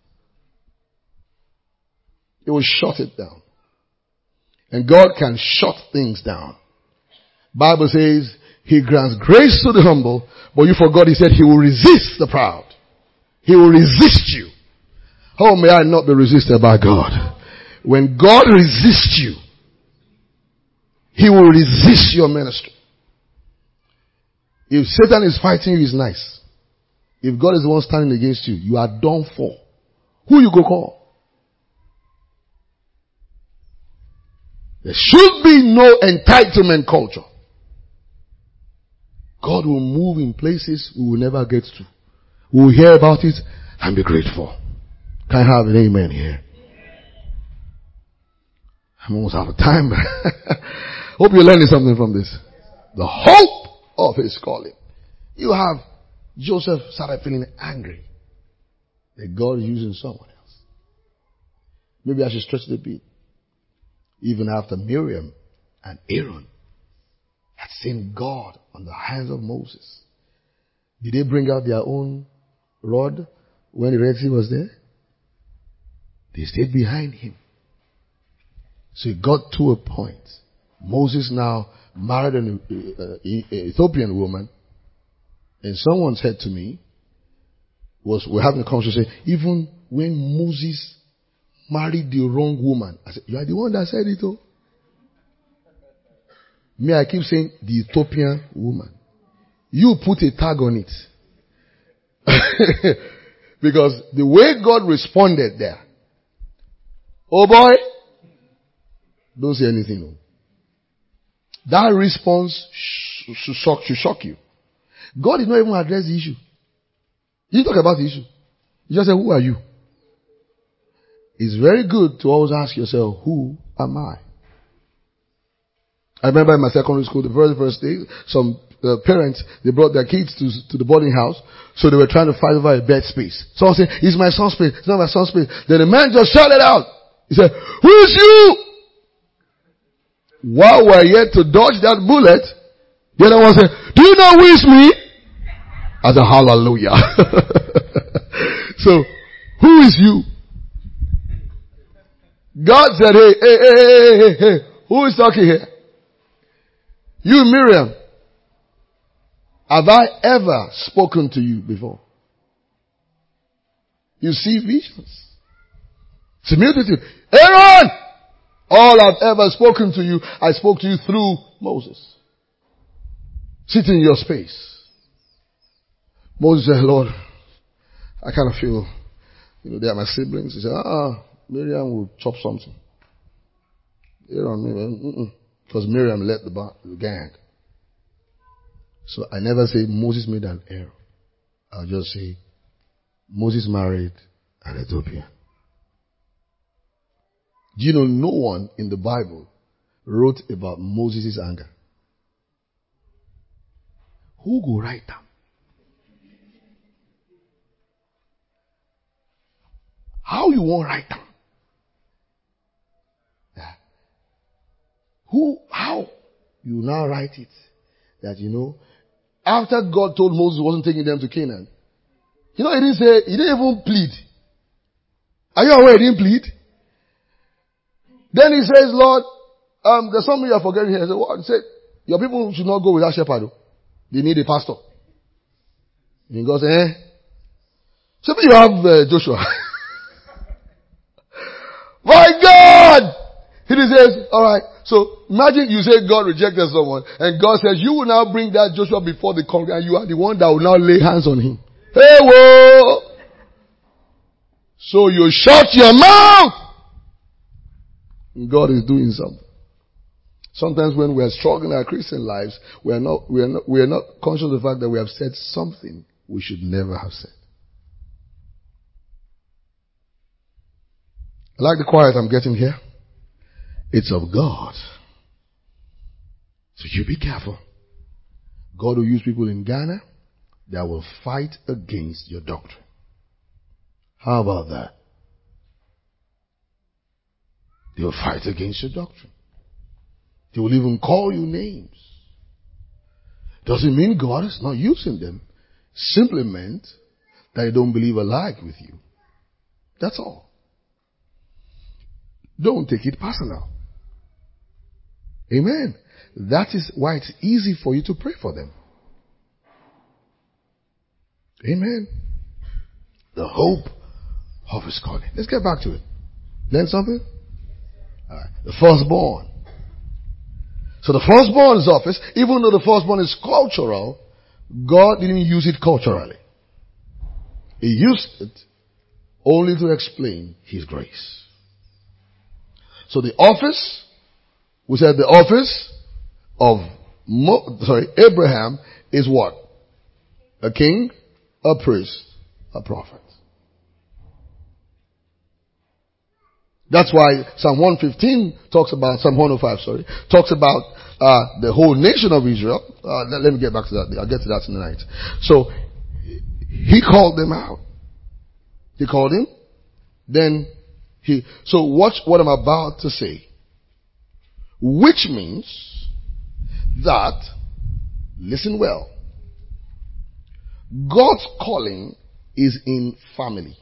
It will shut it down. And God can shut things down. Bible says He grants grace to the humble, but you forgot He said He will resist the proud. He will resist you. Oh, may I not be resisted by God. When God resists you, He will resist your ministry. If Satan is fighting you, he's nice. If God is the one standing against you, you are done for. Who you go call? There should be no entitlement culture. God will move in places we will never get to. We will hear about it and be grateful. Can I have an amen here? I'm almost out of time. Hope you're learning something from this. The hope of his calling. You have Joseph started feeling angry that God is using someone else. Maybe I should stretch it a bit. Even after Miriam and Aaron had seen God on the hands of Moses, did they bring out their own rod when the Red Sea was there? They stayed behind him. So it got to a point. Moses now married an Ethiopian woman, and someone said to me, we're having a conversation, even when Moses married the wrong woman, I said, you are the one that said it, oh. Me, I keep saying the Ethiopian woman. You put a tag on it. Because the way God responded there, oh boy, don't say anything. No. That response should shock you. God did not even address the issue. He didn't talk about the issue. He just said, who are you? It's very good to always ask yourself, who am I? I remember in my secondary school, the very first day, some parents, they brought their kids to the boarding house, so they were trying to fight over a bed space. Someone said, it's my son's space, it's not my son's space. Then the man just shouted out. He said, who is you? While we're yet to dodge that bullet, the other one said, do you know who is me? I said, hallelujah. So, who is you? God said, hey, who is talking here? You, Miriam, have I ever spoken to you before? You see visions. Similitude. Aaron! All I've ever spoken to you, I spoke to you through Moses. Sit in your space. Moses said, Lord, I kind of feel, they are my siblings. He said, Miriam will chop something. Aaron, because Miriam led the gang. So I never say Moses made an error. I'll just say Moses married an Ethiopian. Do you know no one in the Bible wrote about Moses' anger? Who go write them? How you won't write them? Yeah. How you now write it? That after God told Moses he wasn't taking them to Canaan, he didn't even plead. Are you aware he didn't plead? Then he says, Lord, there's something you're forgetting here. I said, what? He said, your people should not go without shepherd. They need a pastor. And God said, So you have Joshua. My God! He says, alright, so imagine you say God rejected someone, and God says, you will now bring that Joshua before the congregation, and you are the one that will now lay hands on him. Hey, whoa! So you shut your mouth! God is doing something. Sometimes when we are struggling in our Christian lives, we are not conscious of the fact that we have said something we should never have said. I like the quiet I'm getting here. It's of God. So you be careful. God will use people in Ghana that will fight against your doctrine. How about that? They will fight against your doctrine. They will even call you names. Doesn't mean God is not using them. Simply meant that they don't believe alike with you. That's all. Don't take it personal. Amen. That is why it's easy for you to pray for them. Amen. The hope of his calling. Let's get back to it. Learn something? All right. The firstborn. So the firstborn's office, even though the firstborn is cultural, God didn't use it culturally. He used it only to explain his grace. So the office, we said the office of Abraham is what? A king, a priest, a prophet. That's why Psalm 115 talks about, Psalm 105, talks about the whole nation of Israel. Let me get back to that. I'll get to that tonight. So, he called them out. He called him. Then so watch what I'm about to say. Which means that, listen well, God's calling is in family.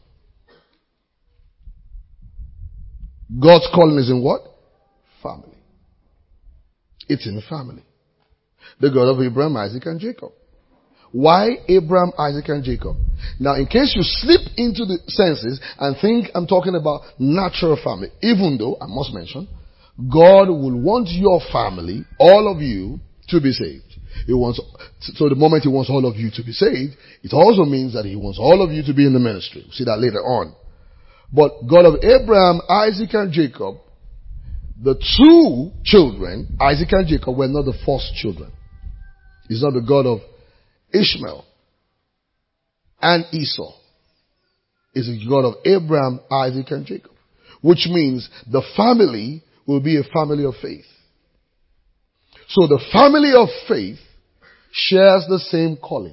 God's calling is in what? Family. It's in family. The God of Abraham, Isaac, and Jacob. Why Abraham, Isaac, and Jacob? Now, in case you slip into the senses and think I'm talking about natural family, even though, I must mention, God will want your family, all of you, to be saved. So the moment He wants all of you to be saved, it also means that He wants all of you to be in the ministry. We'll see that later on. But God of Abraham, Isaac, and Jacob, the two children, Isaac and Jacob, were not the first children. He's not the God of Ishmael and Esau. He's the God of Abraham, Isaac, and Jacob. Which means the family will be a family of faith. So the family of faith shares the same calling.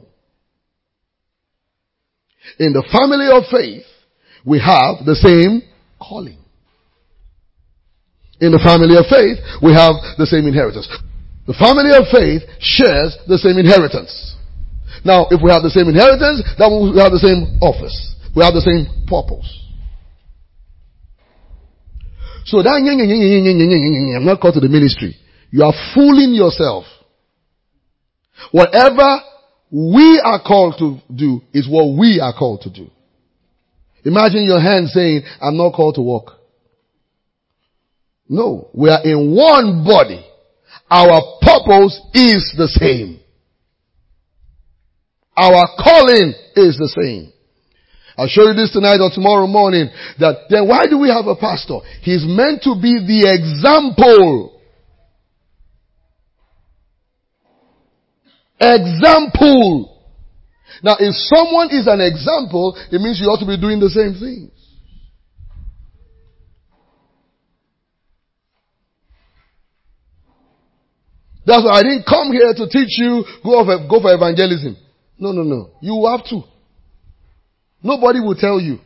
In the family of faith, we have the same calling. In the family of faith, we have the same inheritance. The family of faith shares the same inheritance. Now, if we have the same inheritance, then we have the same office. We have the same purpose. So that I'm not called to the ministry. You are fooling yourself. Whatever we are called to do is what we are called to do. Imagine your hand saying, I'm not called to walk. No, we are in one body. Our purpose is the same. Our calling is the same. I'll show you this tonight or tomorrow morning. That then why do we have a pastor? He's meant to be the example. Example. Now, if someone is an example, it means you ought to be doing the same things. That's why I didn't come here to teach you, go for evangelism. No. You have to. Nobody will tell you.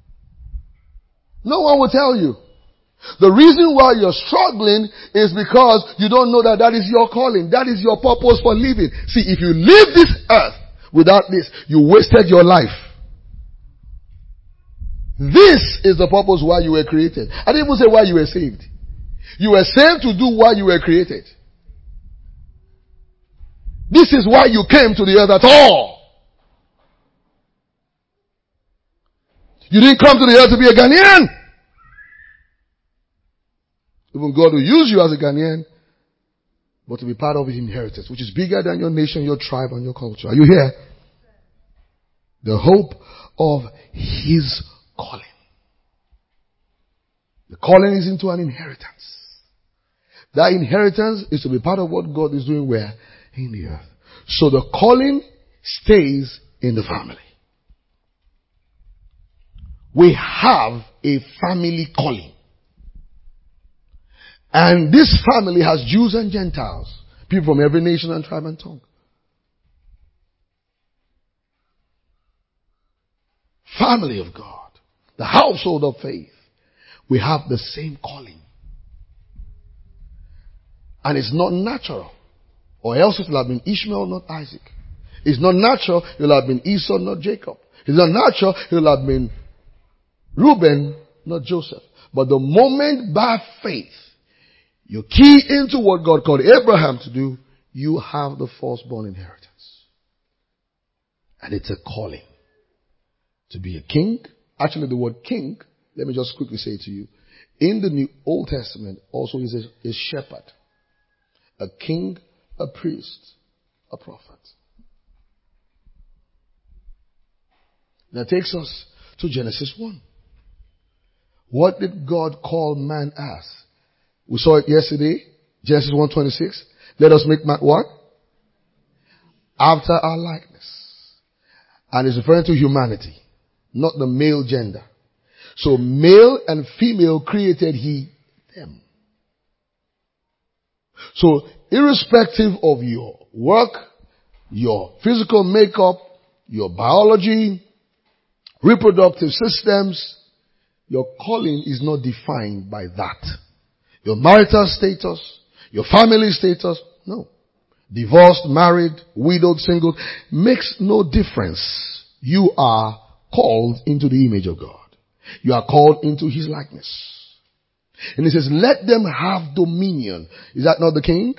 No one will tell you. The reason why you're struggling is because you don't know that is your calling. That is your purpose for living. See, if you leave this earth without this, you wasted your life. This is the purpose why you were created. I didn't even say why you were saved. You were saved to do why you were created. This is why you came to the earth at all. You didn't come to the earth to be a Ghanaian. Even God will use you as a Ghanaian, but to be part of His inheritance, which is bigger than your nation, your tribe, and your culture. Are you here? The hope of His calling. The calling is into an inheritance. That inheritance is to be part of what God is doing where? In the earth. So the calling stays in the family. We have a family calling. And this family has Jews and Gentiles. People from every nation and tribe and tongue. Family of God. The household of faith. We have the same calling. And it's not natural. Or else it will have been Ishmael, not Isaac. It's not natural, it will have been Esau, not Jacob. It's not natural, it will have been Reuben, not Joseph. But the moment by faith you key into what God called Abraham to do, you have the firstborn inheritance. And it's a calling. To be a king. Actually, the word king, let me just quickly say to you, in the New Old Testament also is a shepherd. A king, a priest, a prophet. That takes us to Genesis 1. What did God call man as? We saw it yesterday. Genesis 1:26. Let us make man what? After our likeness. And it's referring to humanity, not the male gender. So male and female created he them. So irrespective of your work, your physical makeup, your biology, reproductive systems, your calling is not defined by that. Your marital status, your family status, no. Divorced, married, widowed, single, makes no difference. You are called into the image of God. You are called into his likeness. And he says, let them have dominion. Is that not the king?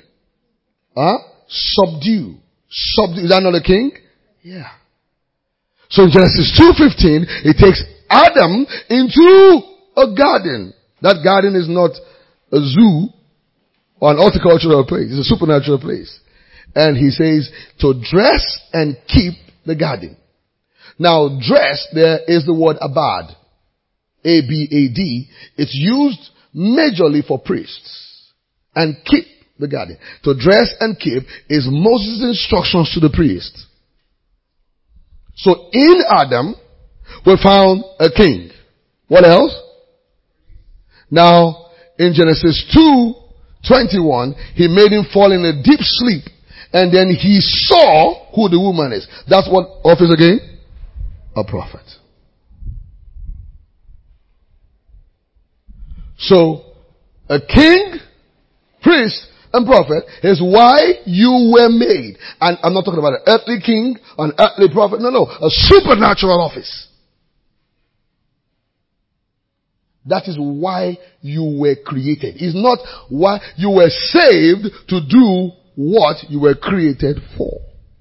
Subdue. Subdue. Is that not the king? Yeah. So in Genesis 2:15, it takes Adam into a garden. That garden is not a zoo or an horticultural place. It's a supernatural place. And he says to dress and keep the garden. Now dress, there is the word abad. A-B-A-D. It's used majorly for priests. And keep the garden. To dress and keep is Moses' instructions to the priest. So in Adam, we found a king. What else? Now, in Genesis 2:21, he made him fall in a deep sleep. And then he saw who the woman is. That's what office again? A prophet. So, a king, priest, and prophet is why you were made. And I'm not talking about an earthly king, an earthly prophet. No. A supernatural office. That is why you were created. It's not why you were saved to do what you were created for.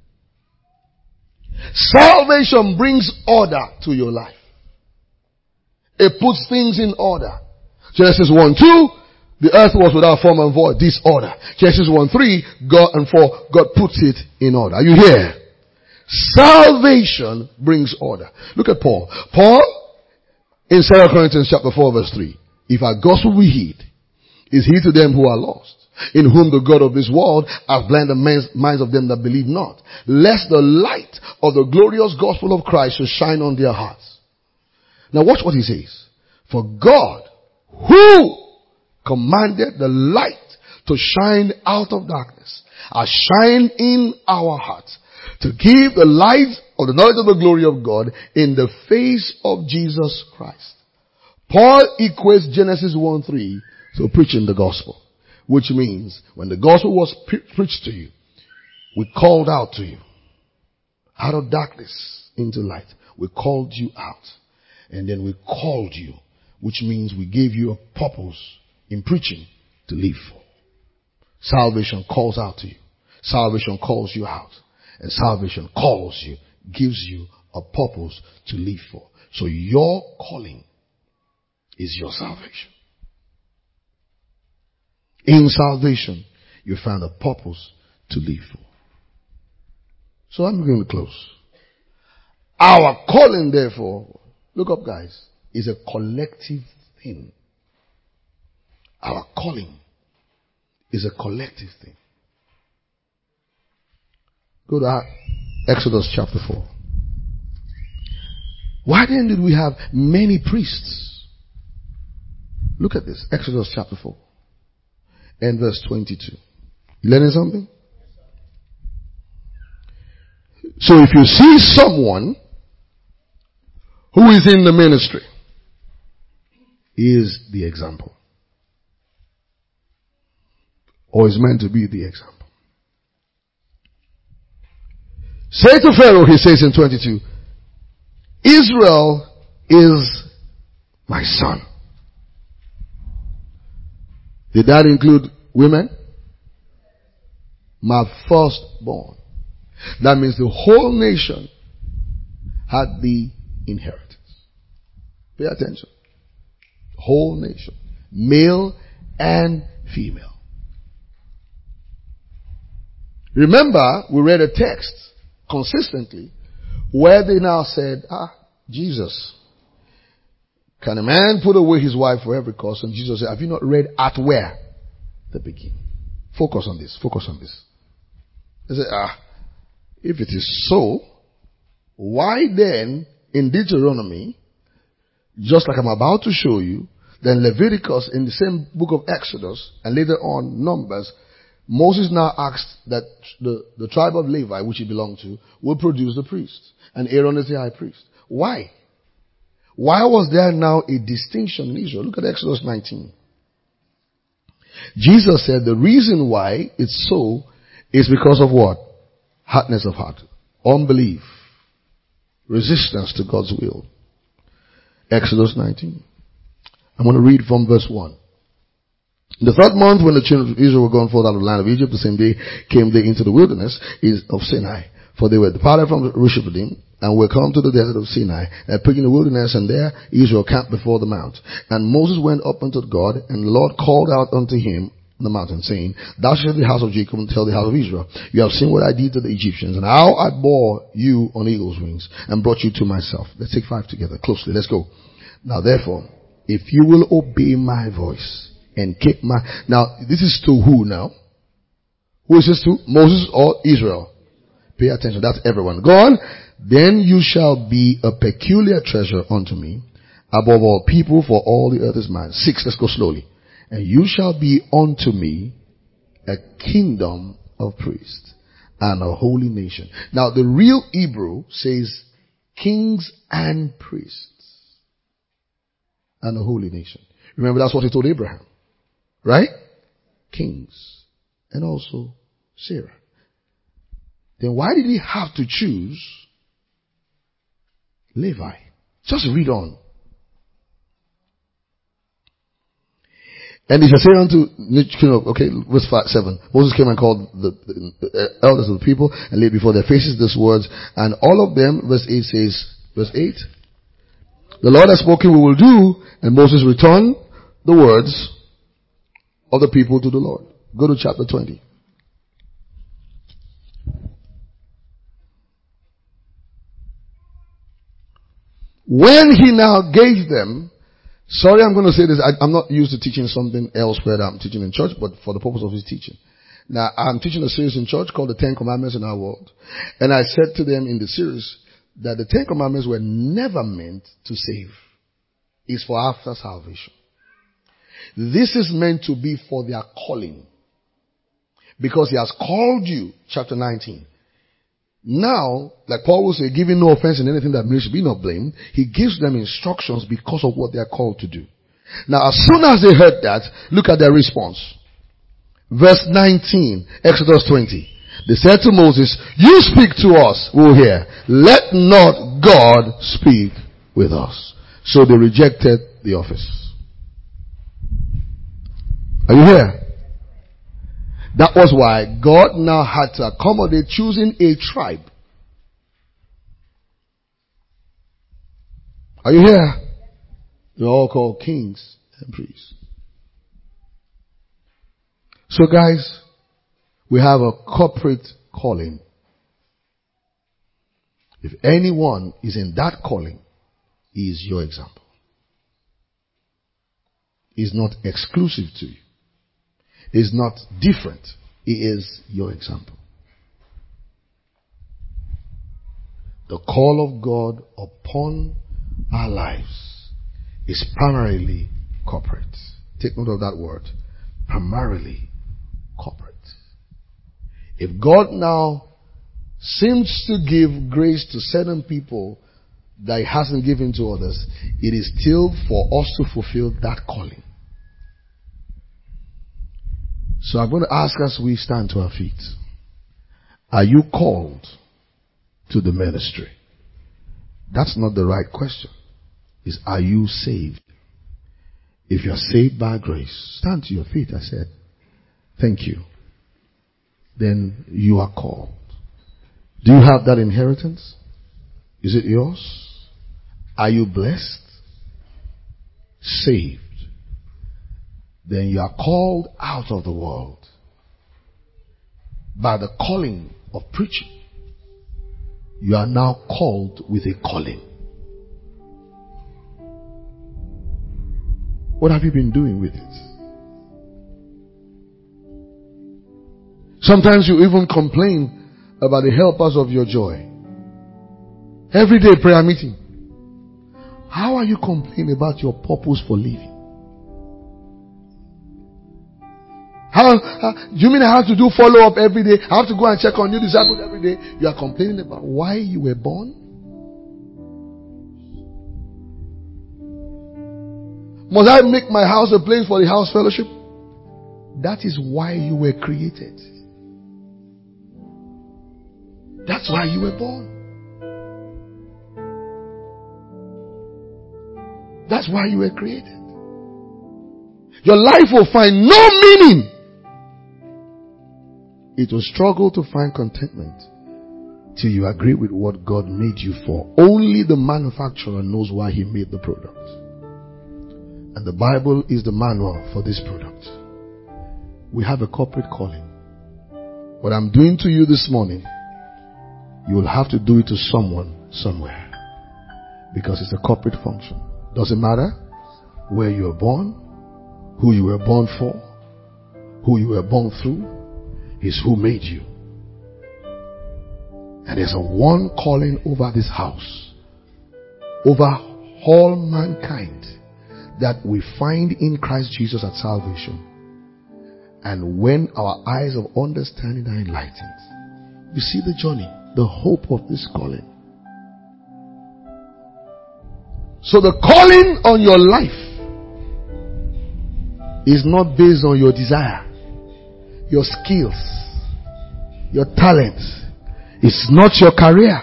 Salvation brings order to your life. It puts things in order. Genesis 1:2, the earth was without form and void, disorder. Genesis 1:3, God puts it in order. Are you here? Salvation brings order. Look at Paul. Paul, in 2 Corinthians chapter 4 verse 3, if our gospel we heed, is he to them who are lost, in whom the God of this world hath blinded the minds of them that believe not, lest the light of the glorious gospel of Christ should shine on their hearts. Now watch what he says. For God, who commanded the light to shine out of darkness, has shined in our hearts, to give the light of the knowledge of the glory of God in the face of Jesus Christ. Paul equates Genesis 1:3 to preaching the gospel. Which means, when the gospel was preached to you, we called out to you. Out of darkness into light. We called you out. And then we called you. Which means we gave you a purpose in preaching to live for. Salvation calls out to you. Salvation calls you out. And salvation calls you, gives you a purpose to live for. So your calling is your salvation. In salvation, you find a purpose to live for. So I'm going to close. Our calling, therefore, look up guys, is a collective thing. Our calling is a collective thing. Go to Exodus chapter 4. Why then did we have many priests? Look at this. Exodus chapter 4. And verse 22. You learning something? So if you see someone who is in the ministry, he is the example. Or is meant to be the example. Say to Pharaoh, he says in 22, Israel is my son. Did that include women? My firstborn. That means the whole nation had the inheritance. Pay attention. The whole nation. Male and female. Remember, we read a text consistently where they now said, Jesus. Can a man put away his wife for every cause? And Jesus said, have you not read at where? The beginning. Focus on this. Focus on this. He said, if it is so, why then in Deuteronomy, just like I'm about to show you, then Leviticus in the same book of Exodus and later on Numbers, Moses now asked that the tribe of Levi, which he belonged to, will produce the priest. And Aaron is the high priest. Why? Why was there now a distinction in Israel? Look at Exodus 19. Jesus said the reason why it's so is because of what? Hardness of heart. Unbelief. Resistance to God's will. Exodus 19. I'm going to read from verse 1. In the third month, when the children of Israel were gone forth out of the land of Egypt, the same day came they into the wilderness of Sinai. For they were departed from Rephidim, and were come to the desert of Sinai, and picked in the wilderness, and there Israel camped before the mount. And Moses went up unto God, and the Lord called out unto him on the mountain, saying, Thou shalt the house of Jacob and tell the house of Israel, you have seen what I did to the Egyptians, and how I bore you on eagle's wings, and brought you to myself. Let's take 5 together, closely, let's go. Now therefore, if you will obey my voice, and keep my... Now, this is to who now? Who is this to? Moses or Israel? Pay attention, that's everyone. Go on. Then you shall be a peculiar treasure unto me, above all people, for all the earth is mine. 6, let's go slowly. And you shall be unto me a kingdom of priests and a holy nation. Now the real Hebrew says kings and priests and a holy nation. Remember, that's what he told Abraham. Right? Kings. And also Sarah. Then why did he have to choose Levi? Just read on. And he shall say unto, okay, verse 7. Moses came and called the elders of the people and laid before their faces these words. And all of them, verse 8 says, verse 8, the Lord has spoken, we will do. And Moses returned the words of the people to the Lord. Go to chapter 20. When he now gave them, sorry, I'm going to say this. I'm not used to teaching something else where I'm teaching in church, but for the purpose of his teaching. Now, I'm teaching a series in church called the 10 Commandments in Our World. And I said to them in the series that the 10 Commandments were never meant to save. It's for after salvation. This is meant to be for their calling. Because he has called you, chapter 19. Now, like Paul will say, giving no offense in anything that may be not blamed, he gives them instructions because of what they are called to do. Now, as soon as they heard that, look at their response. Verse 19, Exodus 20. They said to Moses, you speak to us, we will hear. Let not God speak with us. So they rejected the office. Are you here? That was why God now had to accommodate choosing a tribe. Are you here? They're all called kings and priests. So guys, we have a corporate calling. If anyone is in that calling, he is your example. He is not exclusive to you. Is not different. He is your example. The call of God upon our lives is primarily corporate. Take note of that word. Primarily corporate. If God now seems to give grace to certain people that he hasn't given to others, it is still for us to fulfill that calling. So I'm going to ask as we stand to our feet, are you called to the ministry? That's not the right question. It's, are you saved? If you're saved by grace, stand to your feet, I said. Thank you. Then you are called. Do you have that inheritance? Is it yours? Are you blessed? Saved? Then you are called out of the world by the calling of preaching. You are now called with a calling. What have you been doing with it? Sometimes you even complain about the helpers of your joy. Everyday prayer meeting. How are you complaining about your purpose for living? Do you mean I have to do follow-up every day? I have to go and check on new disciples every day? You are complaining about why you were born? Must I make my house a place for the house fellowship? That is why you were created. That's why you were born. That's why you were created. Your life will find no meaning. It will struggle to find contentment till you agree with what God made you for. Only the manufacturer knows why he made the product. And the Bible is the manual for this product. We have a corporate calling. What I'm doing to you this morning, you will have to do it to someone somewhere. Because it's a corporate function. Doesn't matter where you were born, who you were born for, who you were born through, is who made you. And there's a one calling over this house, over all mankind, that we find in Christ Jesus at salvation. And when our eyes of understanding are enlightened, we see the journey, the hope of this calling. So the calling on your life is not based on your desire, your skills, your talents. It's not your career.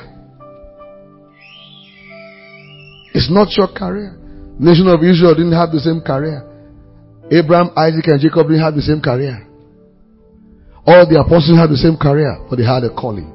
It's not your career. Nation of Israel didn't have the same career. Abraham, Isaac, and Jacob didn't have the same career. All the apostles had the same career, but they had a calling.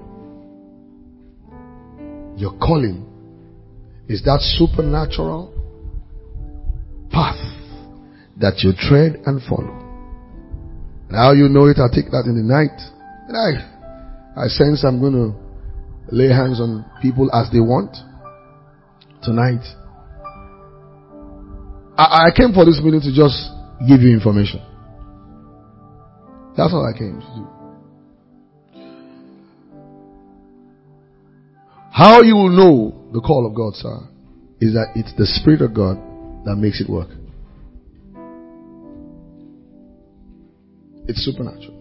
Your calling is that supernatural path that you tread and follow. Now you know it. I'll take that in the night. And I sense I'm going to lay hands on people as they want tonight. I came for this meeting to just give you information. That's all I came to do. How you will know the call of God, sir, is that it's the Spirit of God that makes it work. It's supernatural.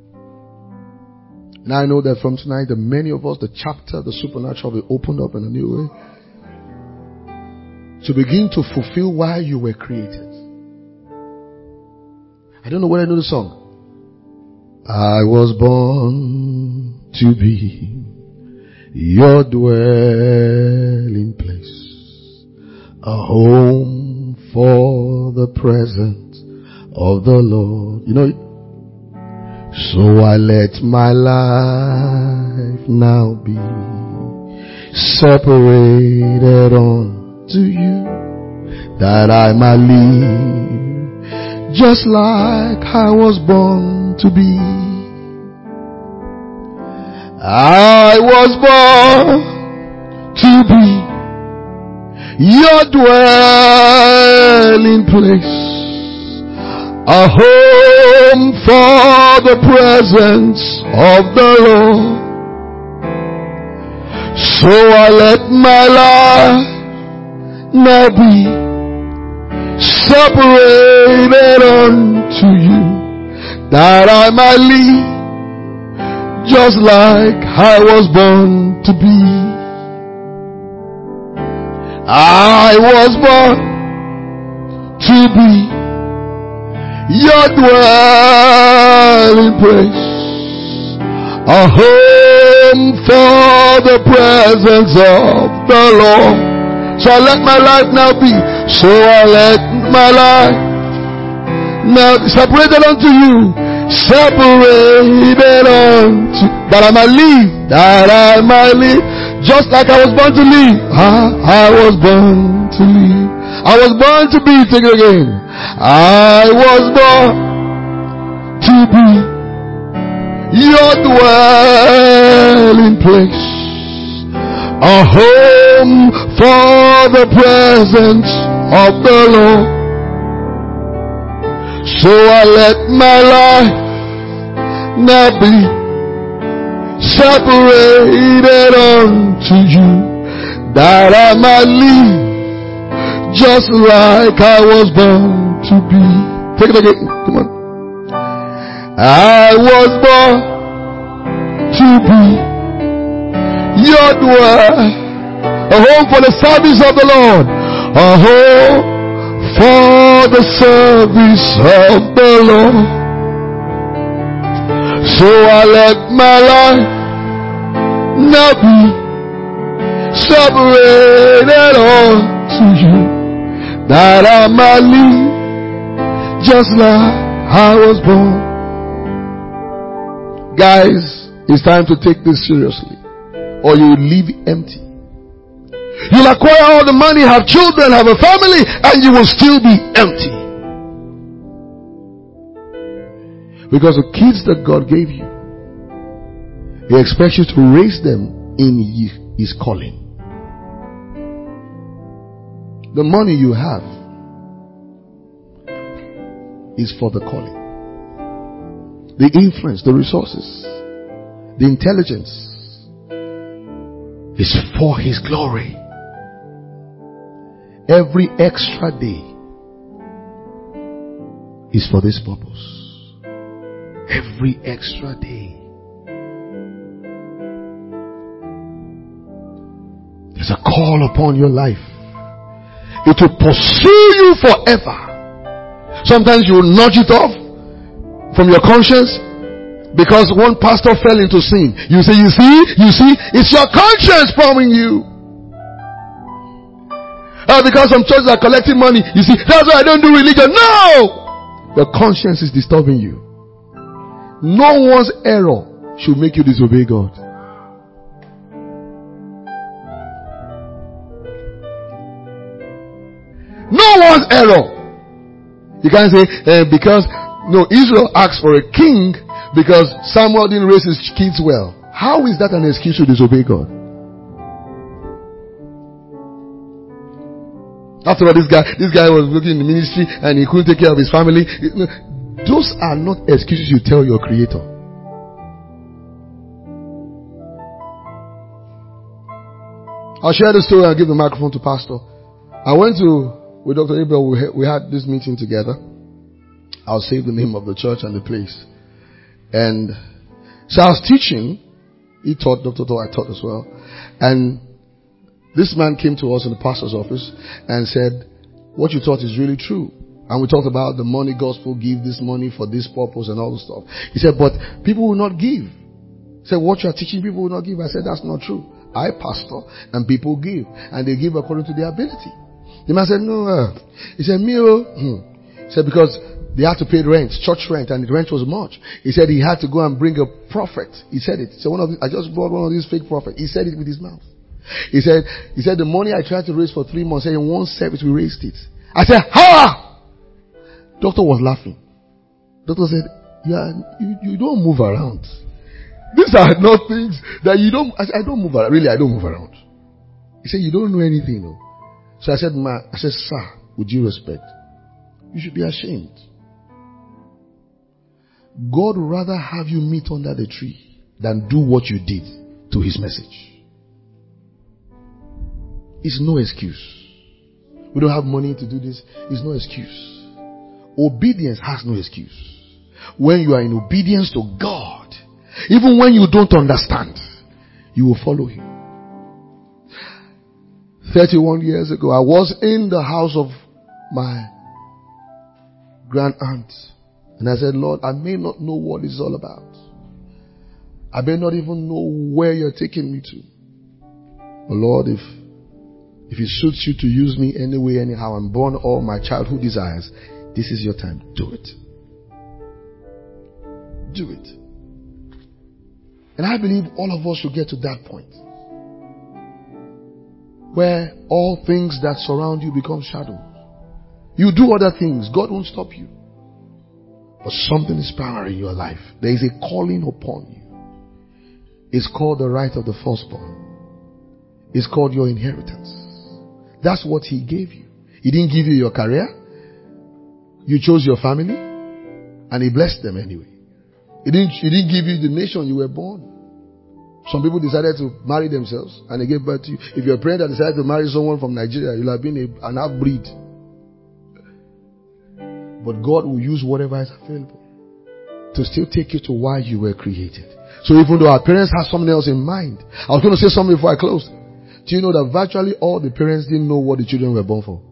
And I know that from tonight, that many of us, the chapter, the supernatural will open up in a new way to begin to fulfill why you were created. I don't know whether I know the song. I was born to be your dwelling place, a home for the presence of the Lord. You know it? So I let my life now be separated unto you, that I might live just like I was born to be. I was born to be your dwelling place, a home for the presence of the Lord. So I let my life now be separated unto you, that I might live just like I was born to be. I was born to be your dwelling place, a home for the presence of the Lord. So I let my life now be. So I let my life now be separated unto you, separated unto, that I might live, that I might live, just like I was born to live. I was born to live. I was born to be. Take it again. I was born to be your dwelling place, a home for the presence of the Lord. So I let my life not be separated unto you, that I might live just like I was born to be. Take it again. Come on. I was born to be your dwell, a home for the service of the Lord, a home for the service of the Lord. So I let my life not be separated unto you, that I might live just like I was born. Guys, it's time to take this seriously, or you will leave empty. You'll acquire all the money, have children, have a family, and you will still be empty. Because the kids that God gave you, He expects you to raise them in His calling. The money you have is for the calling. The influence, the resources, the intelligence is for His glory. Every extra day is for this purpose. Every extra day. There's a call upon your life. It will pursue you forever. Sometimes you will nudge it off from your conscience because one pastor fell into sin. You say, you see, it's your conscience forming you. Because some churches are collecting money, you see, that's why I don't do religion. No! Your conscience is disturbing you. No one's error should make you disobey God. No one's error. You can't say, because, no, Israel asked for a king because Samuel didn't raise his kids well. How is that an excuse to disobey God? After all, this guy was working in the ministry and he couldn't take care of his family. Those are not excuses you tell your Creator. I'll share the story and give the microphone to Pastor. I went with Dr. Abel, we had this meeting together. I'll save the name of the church and the place. And so I was teaching. He taught, Dr. Todd, I taught as well. And this man came to us in the pastor's office and said, what you taught is really true. And we talked about the money gospel, give this money for this purpose and all the stuff. He said, but people will not give. He said, what you are teaching people will not give. I said, that's not true. I pastor and people give. And they give according to their ability. The man said, no. He said, He said, because they had to pay rent, church rent, and the rent was much. He said he had to go and bring a prophet. He said it. So I just brought one of these fake prophets. He said it with his mouth. He said the money I tried to raise for 3 months, in one service we raised it. I said, ha! Doctor was laughing. Doctor said, you don't move around. These are not things that you don't. I don't move around. Really, I don't move around. He said, you don't know anything, no. So I said, sir, with due respect, you should be ashamed. God would rather have you meet under the tree than do what you did to His message. It's no excuse. We don't have money to do this. It's no excuse. Obedience has no excuse. When you are in obedience to God, even when you don't understand, you will follow Him. 31 years ago, I was in the house of my grand aunt. And I said, Lord, I may not know what it's all about. I may not even know where you're taking me to. But Lord, if it suits you to use me anyway, anyhow, and burn all my childhood desires, this is your time. Do it. Do it. And I believe all of us should get to that point where all things that surround you become shadows. You do other things. God won't stop you. But something is power in your life. There is a calling upon you. It's called the right of the firstborn. It's called your inheritance. That's what He gave you. He didn't give you your career. You chose your family. And He blessed them anyway. He didn't give you the nation you were born. Some people decided to marry themselves and they gave birth to you. If you're a parent that decided to marry someone from Nigeria, you'll have been an half-breed. But God will use whatever is available to still take you to why you were created. So even though our parents had something else in mind, I was going to say something before I closed. Do you know that virtually all the parents didn't know what the children were born for?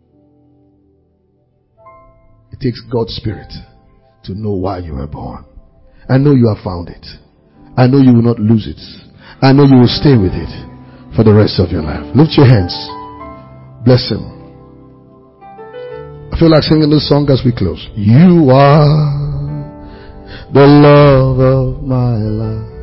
It takes God's Spirit to know why you were born. I know you have found it. I know you will not lose it. I know you will stay with it for the rest of your life. Lift your hands. Bless Him. I feel like singing this song as we close. You are the love of my life.